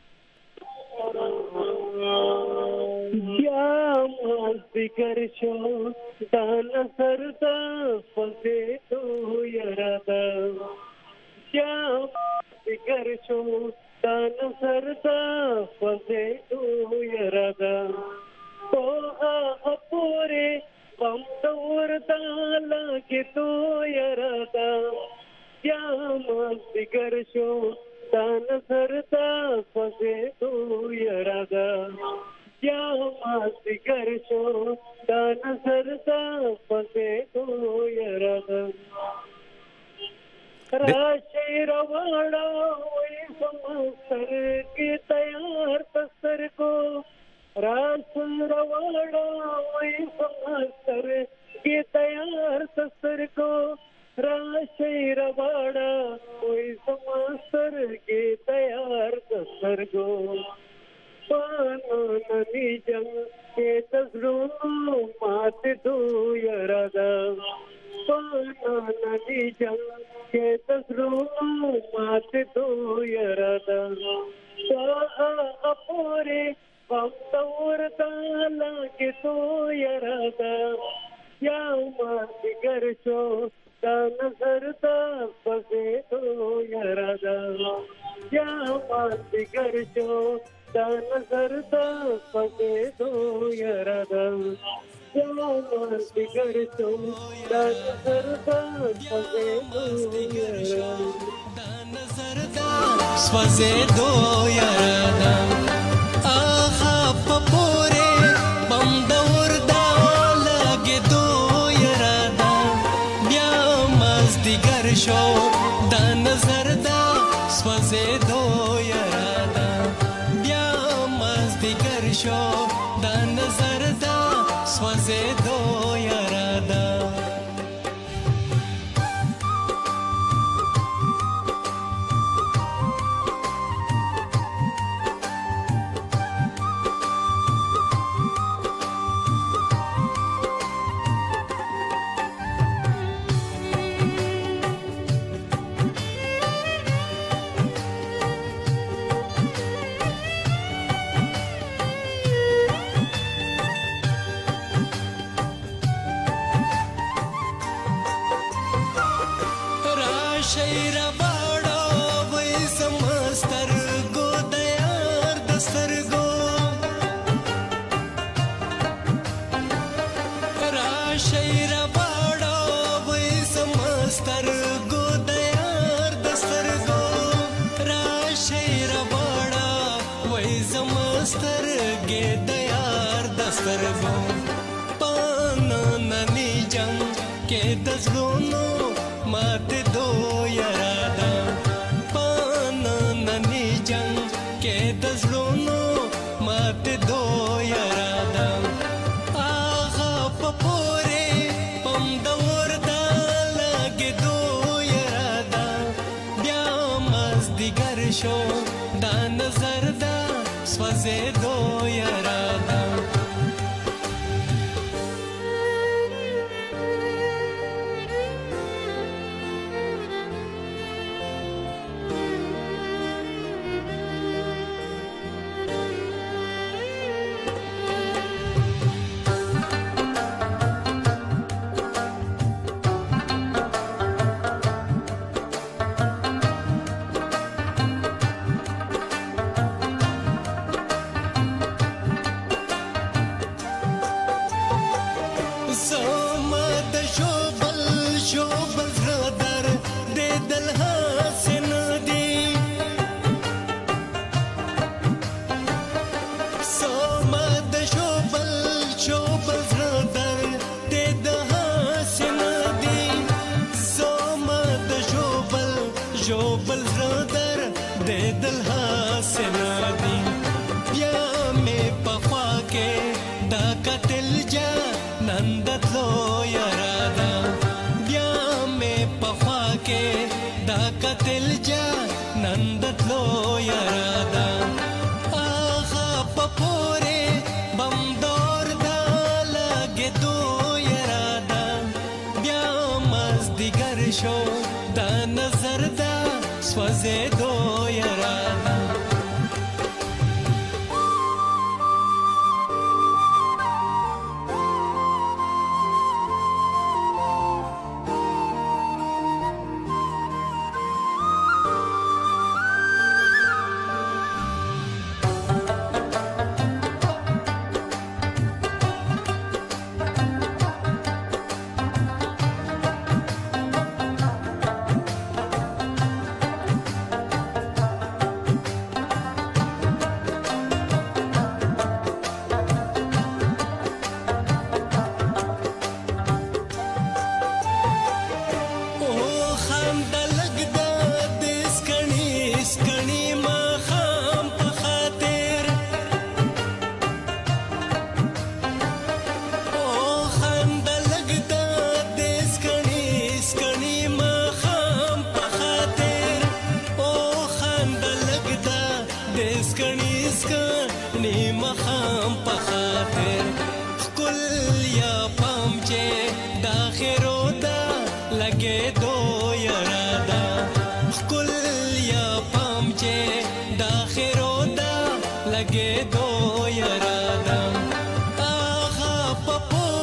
بیا مازیګر شو دا نظر دا فزې تو یرادا بیا مازیګر شو دا نظر دا فزې تو یرادا او هغه پورې پم تور دا لګې تو یرادا بیا مازیګر شو دا نظر دا فزې تو یرادا یا مازیګر شو دا نظر دا فزې تو یرادا راشي رواړه وې سمسر کې تیار تسر کو راس رواړه وې سمسر کې تیار تسر کو راشي رواړه وې سمسر کې تیار تسر کو پانو ننی جنگ کے تزرونو مات دو یرادا پانو ننی جنگ کے تزرونو مات دو یرادا ساہا اپورے پاکتور دالا کے دو یرادا یا مازیګر شو دا نظر دا فزې دو یرادا یا مازیګر شو دا نظر دا سوځېدو یاره ده بیا مازدیګر شو دا نظر دا سوځېدو یاره دا نظر دا سوځېدو یاره ده آخا په پورې بم دور دا لګېدو یاره ده بیا مازدیګر شو دا نظر دا سوځېدو یاره ده بیا مازدیګر شو دا نظر دا سوځېدو یاره ده شیر باړو وې سمستر ګو دیار دسترګو را شیر باړو وې سمستر ګو دیار دسترګو را شیر باړو وې سمستر ګې دیار دسترګو پان ننی جنگ کې دزګونو ماته دو یاره ده پان ننی جنگ کې دزلونو ماته دو یاره ده آغا په پورې پم دور دا لګېدو یاره ده بیا مازدیګر شو دا نظر دا سوځېدو یاره ده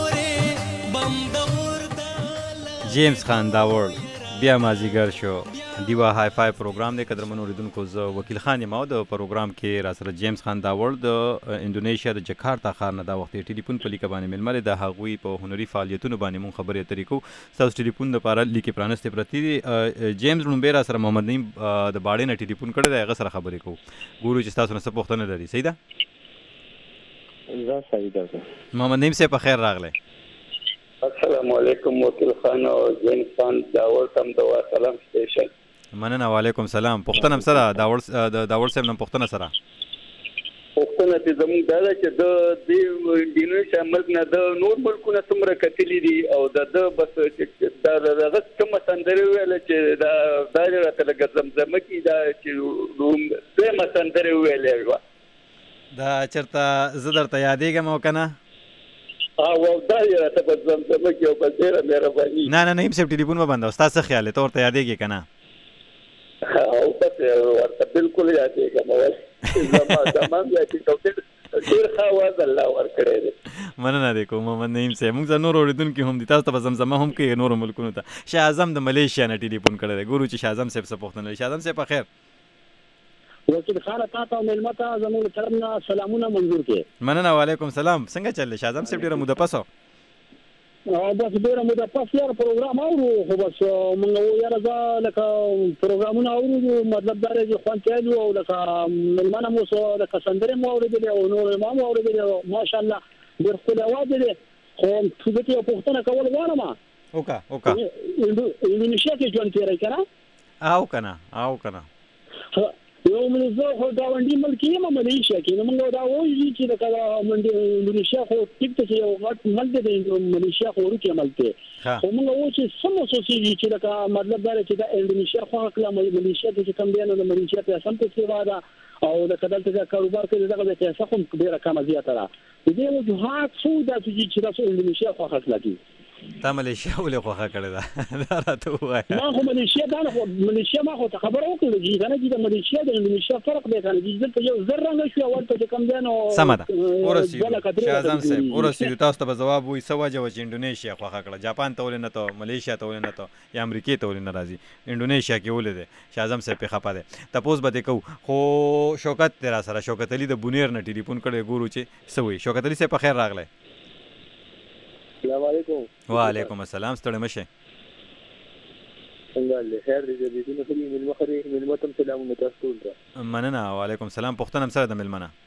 جیمز خان داور بیا مازیګر شو دیوا های فای پروګرام دی قدرمنو اوریدونکو زه وکیل خان یم او د پروګرام کې را سره جیمز خان داوړ د انډونیشیا د جکارتا ښار نه دا وخت ټلیفون په لیکه باندې ململ د هغوی په هنري فعالیتونو باندې مون خبرې اترې کوو. تاسو ټلیفون لپاره لیکې پرانستې پرتې دي. جیمز لومبی را سره محمد نعیم د باړې نه ټلیفون کړی دی، هغه سره خبرې کوو. ګورو چې تاسو نه څه پوښتنه لري. صحیح ده؟ زه صحیح ده. محمد نعیم صاحب په خیر راغلی. السلام علیکم وکیل خان او جیمز خان داوړ تم د سلام سټیشن. مننه. وعلیکم سلام. پوښتنه هم سره داوړ د داوړ صاحب نه پوښتنه سره پوښتنه چې زموږ دا ده چې د دې انډونیشیا ملک نه د نور ملکونه څومره کتلي دي او د د بس دا دغه کومه سندرې ویله چې دا دا راته لږ زمزمه کې دا چې روم دویمه سندرې ویلې وه. دا چېرته زه درته یادېږم او که نه؟ او دا یې راته په زمزمه کې او په ډېره مهرباني. نه نه نعیم صاحب ټلیفون مه بندوه. ستا څه خیال دی؟ ته ورته یادېږې که نه؟ او بس ورته بالکل یادېږم. زما زمان بیا چې ډېر ښه اواز الله ورکړی دی. مننه دی کوم محمد نعیم صاحب. موږ سره نور اورېدونکي هم دي، تاسو ته به زمزمه هم کوي نورو ملکونو ته. شاه اعظم د ملیشیا نه ټلیفون کړی دی. ګورو چې شاه اعظم صاحب څه پوښتنه لري. شاه اعظم صاحب په خیر. وکیل خان تا ته مېلمه ته زموږ طرف نه سلامونه منظور کړي. مننه. وعلیکم سلام. څنګه چل دی شاه اعظم صاحب؟ ډېره موده پس بس ډېره موده پس یاره پروګرام اورو، خو بس موږ یاره زه لکه پروګرامونه اورو، مطلب دا دی چې خوند کوي او لکه مېلمانه مو لکه سندرې مو اورېدلې او نور ما مو اورېدلې. ماشاءالله ډېر ښکلی اواز دی. خو زه ته یو پوښتنه کول غواړم. وکړه وکړه. انډونیشیا کې ژوند تېری که نه؟ او که نه او که نه یو زه خو ګاونډي ملک یم ملیشیا کې. نو موږ دا وایو چې د انډونیشیا خو ټیک ته یو غټ ملک دی، ملیشیا خو وړوکی ملک دی. خو موږ وایو چې څه محسوسېږي چې لکه مطلب دا دی چې د انډونیشیا خو کله ملیشیا کې چې کوم دی نو د ملیشیا پیسه هم پکې سیوا ده او لکه دلته د کاروبار کې دغه پیسه خو ډېره کمه زیاته ده. د دې وجوهات څو داسې چې تاسو انډونیشیا خوښه لګي؟ تا ملیشیا ولې خوښه کړې ده؟ دا راته ووایه. ما خو ملیشیا دا نه خو ملیشیا ما خو ته خبره وکړله چې که نه چې د ملیشیا د انډونیشیا فرق دی که نه چې دلته یو زر رنګه شو او هلته چې کوم دی نو سمه ده. ورسېدو شاه اعظم صاحب، ورسېدو. تاسو ته به ځواب وایي څه وجه وه چې انډونیشیا خوښه کړه. جاپان ته ولې نه ته، ملیشیا ته ولې نه ته، یا امریکې ته ولې نه راځي؟ انډونیشیا کې ولې دی؟ شاه اعظم صاحب پې خفه دی. تپوس به دې کوو. خو شوکت دی را سره، شوکت علي د بونیر نه ټلیفون کړی. ګورو چې څه وایي. شوکت علي صاحب په خیر راغلی. السلام علیکم. وعلیکم السلام. ستړی مه شئ. څنګه دی؟ خیر دی. جدیدونه ښه دي. مېلمه ښه دی. مېلمه ته هم سلامونه تاسو ټول ته. مننه. وعلیکم السلام. پوښتنه هم سره د مېلمه نه.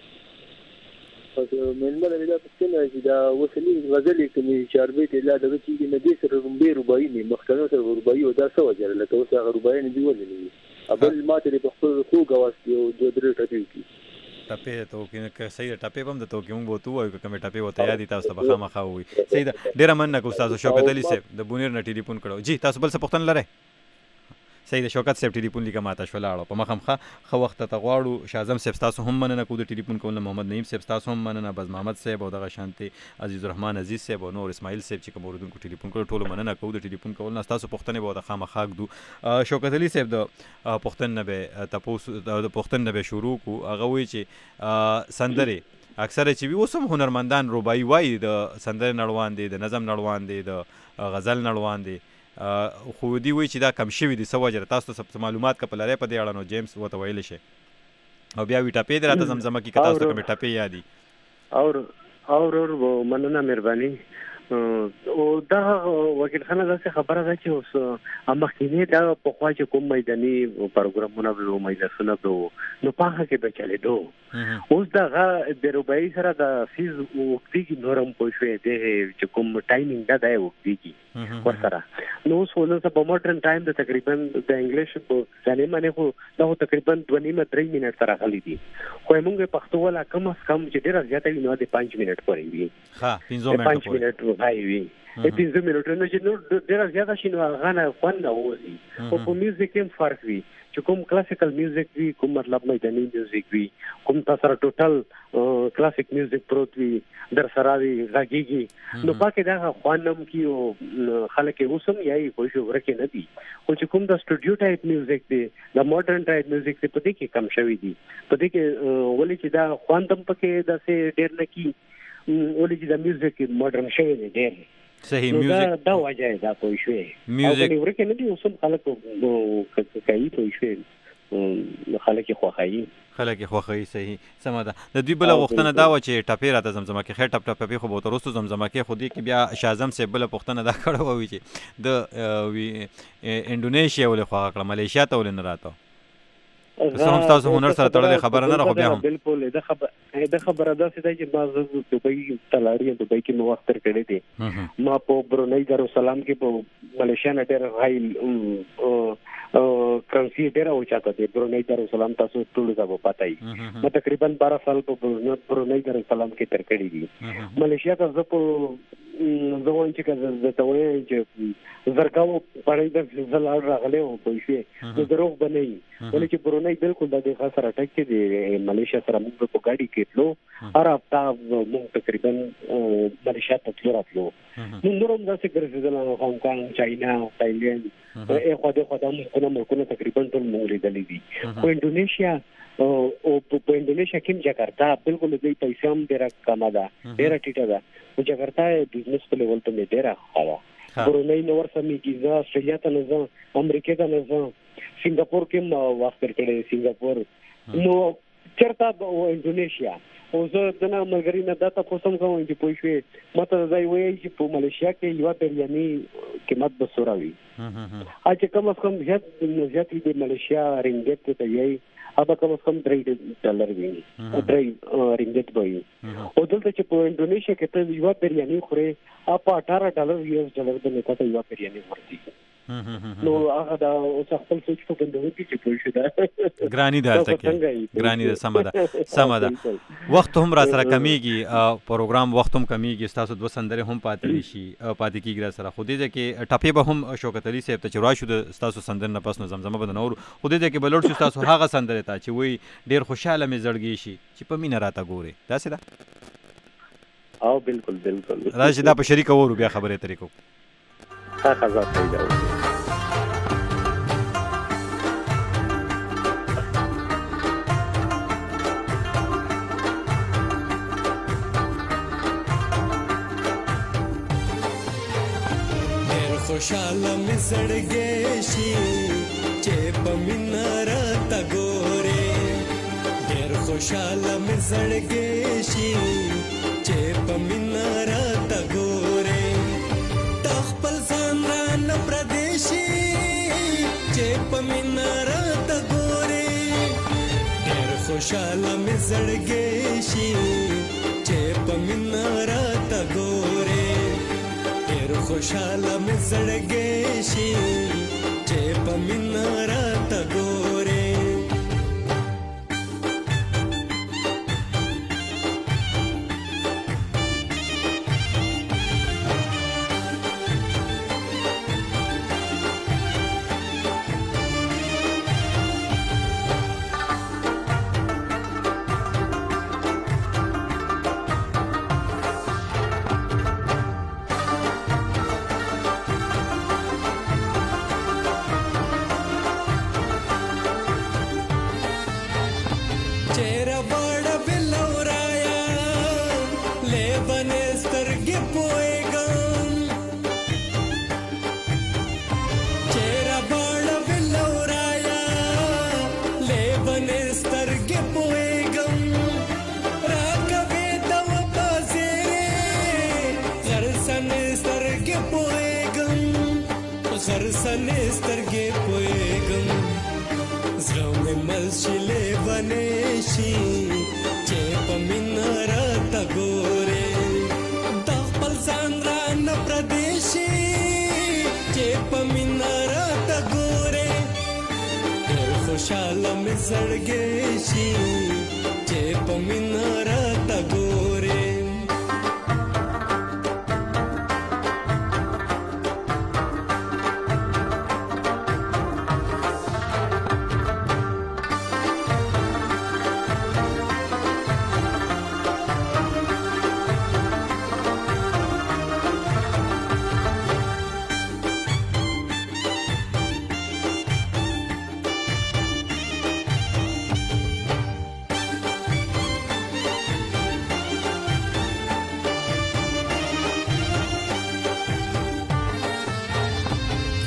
بس مېلمه ته مې دا پوښتنه چې دا اوسني غزلې کومې چې عربۍ ته لا دغه کېږي نه دې سره رومبې روبایي نه مخکنو سره روبایي او دا څه وجه ده؟ لکه اوس هغه روبایي نه دي ولې نه وي؟ بل ما ته دې په خپل خوږ اواز کې یو دوه درې ټپې وکړي. ټپې ته وکړي که صحیح ده. ټپې به هم درته وکړي. موږ به ورته ووایو که کومې ټپې ورته یاد دي تاسو ته به خامخا ووایي. صحیح ده. ډېره مننه کوو ستاسو شوکت علي صاحب د بونیر نه ټلیفون کړو. جي تاسو بل څه پوښتنه لرئ؟ صحیح ده. شوکت صاحب ټلیفون لیکه ماته شوه لاړو. په مخه مخه ښه وخت ته غواړو. شاه اعظم صاحب ستاسو هم مننه کوو د ټلیفون کول نه. محمد نعیم صاحب ستاسو هم مننه. بز محمد صاحب او دغه شانتې عزیز الرحمن عزیز صاحب او نور اسماعیل صاحب چې کوم اورېدونکو ټلیفون کړو ټولو مننه کوو د ټلیفون کول نه. ستاسو پوښتنې به ورته خامخا ږدو. شوکت علي صاحب د پوښتنې نه به تپوس د پوښتنې نه به شروع کړو. هغه وایي چې سندرې اکثره چې وي اوس هم هنرمندان روبایي وایي د سندرې نړوان دي، د نظم نړوان دي، د غزل نړوان دي، خو دوی وایي چې دا کم شوي دي. څه وجه ده؟ تاسو ته معلومات که په لرئ په دې اړه نو جیمز ورته ویلی شئ. او بیا وي ټپې دې راته زمزمه کړي که تاسو ته کومې ټپې یاد دي. اور اور مننه مهرباني. او دا وکیل خانه داسې خبره ده چې اوس مخکینی دا پخوا چې کوم میداني پروګرامونه به مجلسونه به نو په هغه کې به چلېدو. اوس دغه د روبایي سره د فیز وکتېږي نور هم پوه شوې دی چې کوم ټایمینګ ده دا یې وکتېږي ورسره. نو اوس خو دلته په موډرن ټایم د تقریبا د انګلیش په ځانې باندې خو دا خو تقریبا دوه نیمه درې منټ ته راغلی دي. خو موږ پښتو والا کم از کم چې ډېره زیاته وي نو د پنځ منټ پورې وي. پنځ منټ وایي وي. پنځه منټه نو چې نور ډېره زیاته شي نو هغه نه خوند نه وځي. خو په میوزیک کې هم فرق وي چې کوم کلاسیکل میوزیک وي، کوم مطلب میداني میوزیک وي، کوم تاسو سره ټوټل کلاسیک میوزیک پروت وي در سره وي غږیږي نو پاکه دا خوند هم کی او خلک اوس هم یې خو شو ورکه نه دي. خو چې کوم د سټوډیو ټایپ میوزیک دی، د ماډرن ټایپ میوزیک دی، په دې کې کم شوی دي. په دې کې ولې چې دا خوند هم پکې داسې ډېر نه کی ولې چې د میوزیک ماډرن شوی دی ډېر. صحیح میوزیک دا وجه دا پوه شوې میوزیک او ورکه نه دي اوسم خلک کوي پوه شوې خلک خوښایي خلک خوښایي صحیح سمه ده. د دوی بله غوښتنه دا وه چې ټپې راته زمزمه کې خیر ټپ ټپې خو به ورته وروستو زمزمه کې خو دې کې بیا شازم صاحب بله پوښتنه دا کړې وه چې د انډونیشیا ولې خواږه کړه ملیشیا ته ولې نه راته څه هم ستاسو هنر سره تړلې خبره نه ده خو بیا هم بالکل دا خبره دا خبره داسې ده چې ما زه دوبۍ ته لاړ یم دوبۍ کې مې وخت تېر کړی دی ما په برونۍ دارالسلام کې په ملیشیا نه ډېر هاي کرنسي ډېره اوچاته دی برونۍ دارالسلام تاسو ټولو ته به پته وي ما تقریبا بارہ سال په برونۍ دارالسلام کې تېر کړي دي ملیشیا ته زه په زه وایم چې که زه ته وایم چې زرګاو پړی د زه لاړ راغلی وم پوه شوې نو دروغ به نه وي ولې چې برونۍ بالکل د دې ښه سره ټک کې د ملیشیا سره موږ په ګاډي کې تلو هر هفته موږ تقریبا ملیشیا ته تلو راتلو موږ نور هم داسې ګرځېدل هانګ کانګ چاینا تایلند اخوا دېخوا دا ملکونه ملکونه تقریبا ټول موږ لیدلي دي خو انډونیشیا او په انډونیشیا کې جاکارتا بالکل د پیسې هم ډېره کمه ده ډېره ټیټه ده او جاکارتا بزنس په لیول ته مې ډېره ښه ده برونۍ نه ورسره مې زه اسټرالیا ته نه ځم امریکې ته نه ځم سنګاپور کې هم وخت تېر کړی سنګاپور نو چېرته انډونیشیا او زه دنه ملګري نه دا تپوس هم کوم چې پوه شوې ما ته ځای وایي چې په ملیشیا کې یوه بریاني قیمت به څومره وي چې کم از کم زیات زیات د ملیشیا رینګټ ته یې هغه کم از کم درې ډالر وي درې رینګټ به وي او دلته چې په انډونیشیا کې ته یوه بریاني خورې هغه په اټاره ډالر یو اس ډالر باندې تا ته یوه بریاني ورځي نو هغه دا اوس خپل سوچ په بندو کې چې پوه شو دا ګرانی ده تکي ګرانی ده سم ده سم ده وخت هم را سره کمیږي پروګرام وخت هم کمیږي تاسو دوه سندره هم پاتې شي پاتې کیږي سره خو دې کې ټپې به هم شوکت علي صاحب ته چې راشو د تاسو سندره نه پس نو زمزمه بده نور خو دې کې بلور شو تاسو هغه سندره ته چې وای ډیر خوشاله مې زړګي شي چې په مینه راته ګوري دا څه ده او بالکل بالکل راځي دا په شریک ورو بیا خبره طریقو ها خزا پیدا خوشاله مې زړګی شي چې په مینه راته ګورې ډېر خوشاله مې زړګی شي چې په مینه راته ګورې تا خپل ځان رانه پردی شي چې په مینه راته ګورې ډېر خوشاله مې زړګی شي چې په مینه راته ګورې خوشاله مې زړګی شي چې په مینه راته ګورې خوشاله مې زړګی شي چې په مینه راته ګورې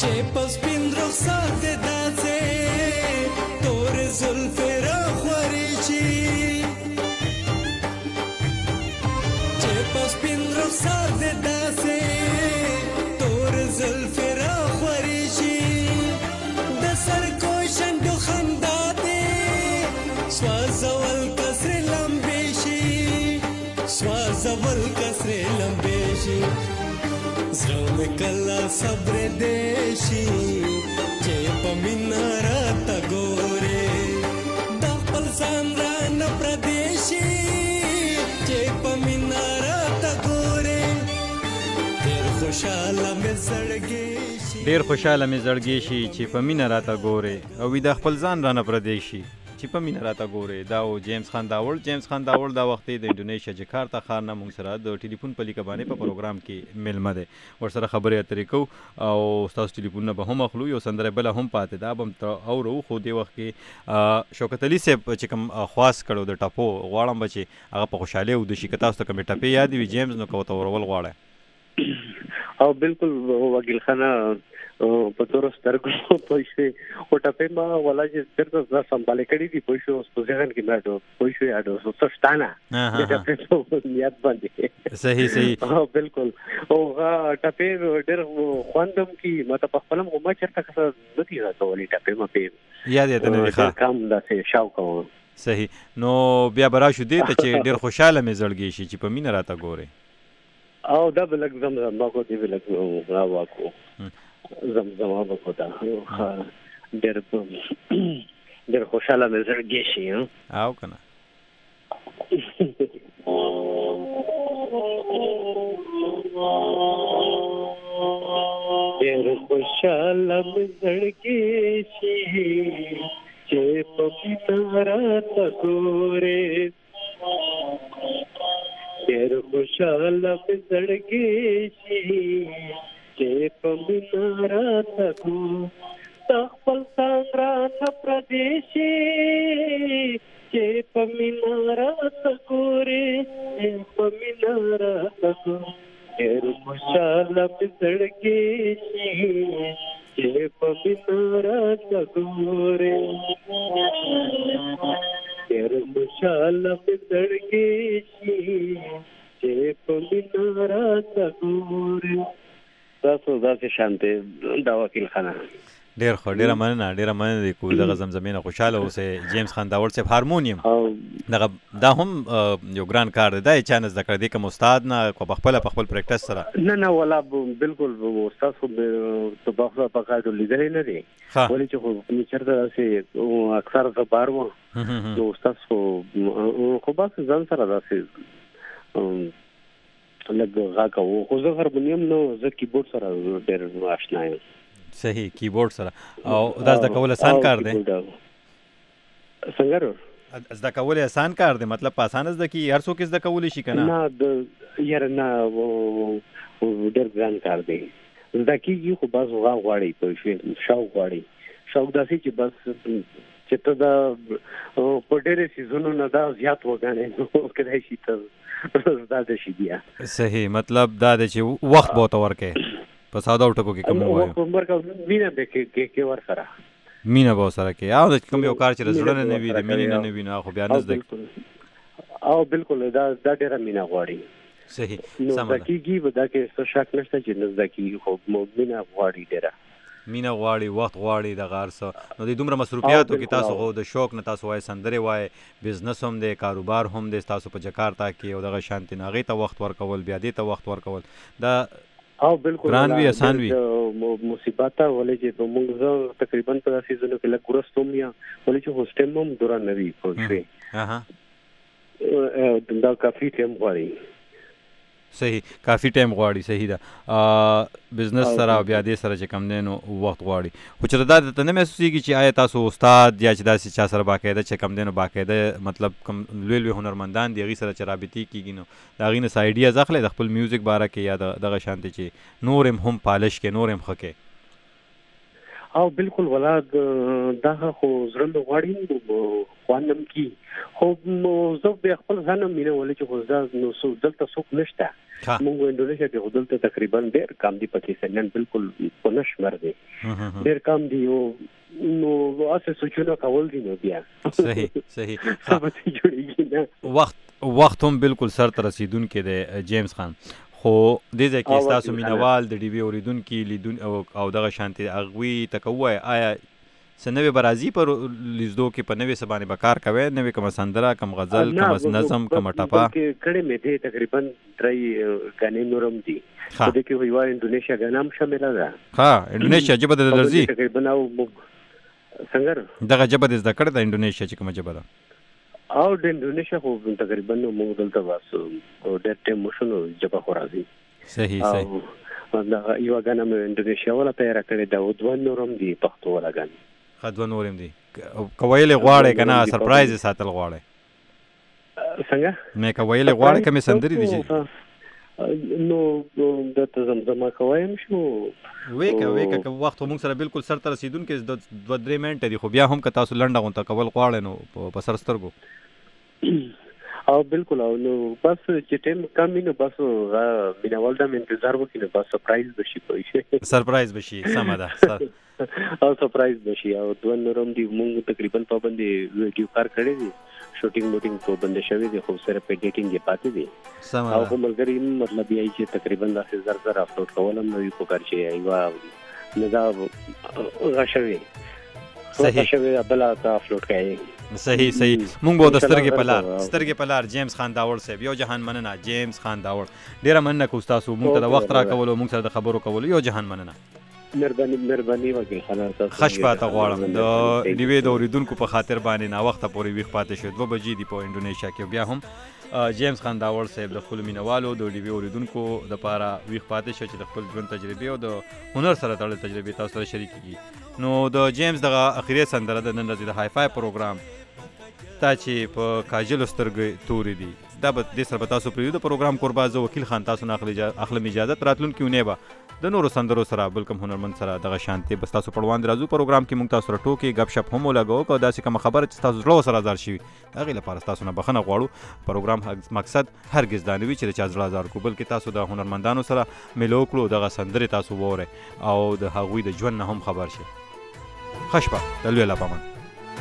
چې پس پین رخصار دې داسې تور زلف را خوري شي چې پس پین رخصار دې داسې تور زلف را خوري شي د سر کو شندو خندا دې سوازول کسر لمبې شي سوازول کسر لمبې شي زړه مې کله صبر دې شي چې په مینا راته ګورې د خپل ځان رانه پردې شي چې په مینا راته ګورې ډېر خوشحاله مې زړګی شي ډېر خوشحاله مې زړګی شي چې په مینا راته ګورې او د خپل ځان رانه پردې شي چې په مینا راته ګورې. دا و جیمز خان داوړ. جیمز خان داوړ دا وخت د انډونیشیا جکارتا ښار نه موږ سره د ټلیفون په لیکه باندې په پروګرام کې میلمه دی. ورسره خبرې اترې کوو او ستاسو ټلیفونونه به هم اخلو. یو سندره بله هم پاتې ده، به هم اورو. خو دې وخت کې شوکت علي صاحب چې کوم خواست کړو د ټپو، غواړم به چې هغه په خوشحالۍ وده شي. که تاسو ته کومې ټپې یاد وي جیمز، نو که ورته اورول غواړئ. او بالکل وکیل خانه په تور سترګو پوښې او ټپې ما ولا چې سترګو ځا سمبالې کړې دي پوښې اوس په ځان کې ماډو پوښې اډو سوستانه د ټپې په نیت باندې. صحیح صحیح. او بالکل او ټپې ډېر خواندم کې مته په خپل ما چرته څه نتی راځولې ټپې ما په یاد یې ته نه ښه کم داسې شاو کوم. صحیح. نو بیا به راشو دې ته چې ډېر خوشحاله مې زړګی شي چې په مینه راته ګورې. او دا به لږ زمزم ما کو دې به لږ راواکو زمزم ما کو دا ډېر ډېر خوشحاله مې زړګی شي. او که نه ډېر خوشحاله مې زړګی شي چې په مینا راته ګورې ډېر خوشحاله مې زړګی شي چې په مینا راته ګورې د خپل ځان راته پردې شي چې په مینا راته ګورې په مینا راته ګورې ډېر خوشحاله مې زړګی شي چې په مینا راته ګورې ډېر خوشحاله مې زړګی شي چې په مینا راته ګورې. تاسو داسې شانتې دا وکیل خانه. ډېر ښه، ډېره مننه ډېره مننه دی کو دغه زمزمې نه خوشحاله اوسئ. جیمز خان داوړ صاحب هارمونیم دغه دا هم یو ګران کار دی. دا یې چا نه زده کړی دی کوم استاد نه که په خپله په خپل پریکټس سره؟ نه نه ولا بالکل استاد خو په باخوا په قاعده لیدلی نه دی ولې چې خو مې چېرته داسې اکثر زه بار وم نو استاد خو خو بس ځان سره داسې لږ غاکه و. خو زه هارمونیم نو زه کیبورډ سره ډېر اشنا یم. صحیح. کیبورډ سره. او دا زده کول اسان کار دی؟ څنګه زده کول اسان کار دی؟ مطلب په اسانه زده کي هر څوک زده کولی شي که نه؟ نه د یاره نه ډېر ګران کار دی. زده کېږي خو بعض غا غواړي په شوق غواړي. شوق داسې چې بس چې ته دا په ډېرې سیزونو نه دا زیات وګڼې نو کېدای شي ته زده شي بیا. صحیح. مطلب دا دی چې وخت به ورته ورکړې په ساده ټکو کې کوم وایو مینه به کې ورسره مینه به ورسره کې او د کوم یو کار چې زړه نه وي د مینې نه نه وي نو خو بیا نه زده او بالکل دا دا ډېره مینه غواړي. صحیح. نو زده کېږي به دا کې څه شک نشته چې نه زده کېږي خو مینه غواړي ډېره مینه غواړي وخت غواړي دغه هر څه. نو د دومره مصروفیاتو کې تاسو خو د شوق نه تاسو وایي سندرې وایي بزنس هم دی کاروبار هم دی ستاسو په جکارتا کې او دغه شانتې نه هغې ته وخت ورکول بیا دې ته وخت ورکول دا او بالکل ګران وي اسان وي مصیبت ولې چې موږ زه تقریبا په داسې ځینو کې لږ ورستوم یا ولې چې هوسټیم هم دوران نه وي پوه شوې دا کافي ټایم غواړي. صحیح. کافي ټایم غواړي. صحیح ده. بزنس سره بیا دې سره چې کم دی نو وخت غواړي. خو چې دا درته نه محسوسېږي چې آیا تاسو استاد یا چې داسې چا سره باقاعده چې کم دی نو باقاعده مطلب کوم لوی لوی هنرمندان دي هغې سره چې رابطې کېږي نو د هغې نه څه آیډیاز اخلئ د خپل میوزیک باره کې یا دغه شانتې چې نور هم هم پالش کې نور هم ښه کې؟ او بالکل ولاد دا خو زړه مې غواړي خواندم کې خو زه بیا خپل ځان هم مینه ولې چې خو زه نو دلته څوک نشته موږ انډونیشیا کې خودلته تقریبا ډېر کم دي پاکستانیان بالکل په نشمر دي ډېر کم دي او نو واسه سوچونه کول دي نو بیا صحیح صحیح وخت وخت هم بالکل سر ته رسیدونکې دی جیمز خان خو دې ځای کې ستاسو مینوال د ډي وي اوریدونکي لیدون او دغه شانتي هغوی ته که ووایه آیا څه نوې به راځي په لیزدو کې په نوې څه باندې به کار کوئ نوې کومه سندره کوم غزل کوم نظم کومه ټپه کړې مې دی تقریبا درې ګانې نور هم دي په دې کې یوه انډونیشیا ګانا هم شامله ده ها انډونیشیا ژبه د درځي تقریبا او څنګه دغه ژبه د زده کړې ده انډونیشیا چې کومه ژبه ده او د انډونیشیا خو تقریبا موږ دلته بس ډېر ټایم مشنو ژبه خو راځي صحیح صحیح دغه یوه ګانا مې انډونیشیا والا تیاره کړې ده او دوه نور هم دي پښتو والا ګانې خدوه نورم دي کویلې غواړي کنه سرپرایز ساتل غواړي څنګه مې کویلې غواړي کومې سندري دي نو د زمزمه کویم شو وېکه وېکه وخت موږ سره بالکل سر ته رسیدونکې د دوه درې منټه دي خو بیا هم که تاسو لنډه غونته کول غواړئ نو په سر سترګو او بالکل او نو بس چې ټیم کم وي نو بس مینوال دا انتظار وکړي نو بس سرپرایز بشي کوي سرپرایز بشي سمه ده او سرپرایز بشي او دوه نورم دي موږ تقریبا په باندې ویډیو کار کړی دي شوټینګ موټینګ په باندې شوی دي خو سره په ایډیټینګ یې پاتې دي او کوم ملګری مطلب یې چې تقریبا د زر زر اپلوډ کولم نو یو کار شي ایوا نظام غشوي صحیح غشوي بل تا اپلوډ کړي صحیح صحیح مونږ به د سترګې په لار سترګې په لار جیمز خان داوړ صاحب یو جهان مننه جیمز خان داوړ ډیره مننه کوم تاسو مونږ ته د وخت راکولو مونږ سره د خبرو کولو یو جهان مننه مهرباني مهرباني وکړئ خلاص خشپاته غواړم د ډي وي د اوریدونکو په خاطر باندې نا وخته پورې ویښ پاتې شو دوه بجې دي په انډونیشیا کې بیا هم جیمز خان داوړ صاحب د خپل مینوالو د ډي وي اوریدونکو د پاره ویښ پاتې شو چې د خپل ژوند تجربې او د هنر سره تړلې تجربې تاسو سره شریک کړي نو د جیمز دغه اخیری سندره د نن ورځې د هاي فای پروګرام تا چې په کاجلو سترګې تورې دي دا به دې سره به تاسو پرېږدو د پروګرام کوربه زه وکیل خان تاسو نه اخلم اجازت راتلونکي اونۍ به د نورو سندرو سره بل کوم هنرمند سره دغه شانتي بس تاسو په وړاندې راځو پروګرام کې موږ تاسو سره ټوکې ګپ شپ هم ولګوو که داسې کومه خبره چې تاسو زړه ورسره ازار شوي هغې لپاره تاسو نه بخښنه غواړو پروګرام مقصد هرګز دا نه وي چې د چا زړه ازار کړو بلکې تاسو د هنرمندانو سره میلو کړو دغه سندرې تاسو واورئ او د هغوی د ژوند نه هم خبر شئ ښه شپه د لوی الله په امان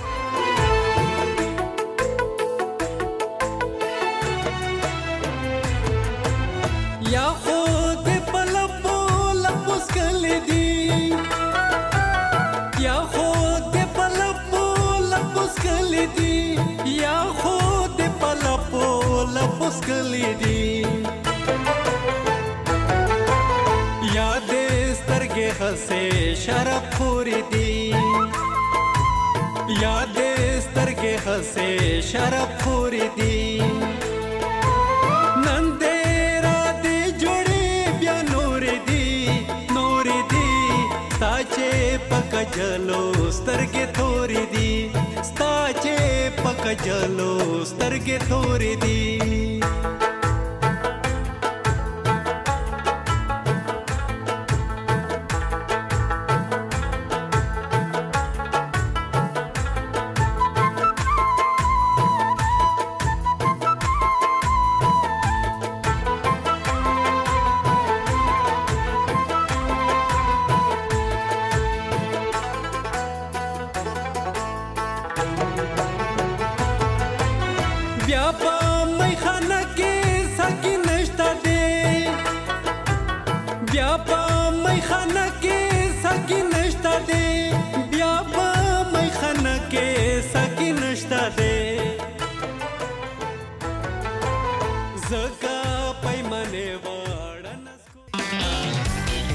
یا خود پلپو لپس کلی دی یا خود پلپو لپس کلی دی یا خود پلپو لپس کلی دی یا دې سترګې هسې شرف خوري دی یا دې سترګې هسې شرف خوري دی جلو سترګې تورې دي ستا چې پک جلو سترګې تورې دي بیا په میخانه کې سکی نشته دی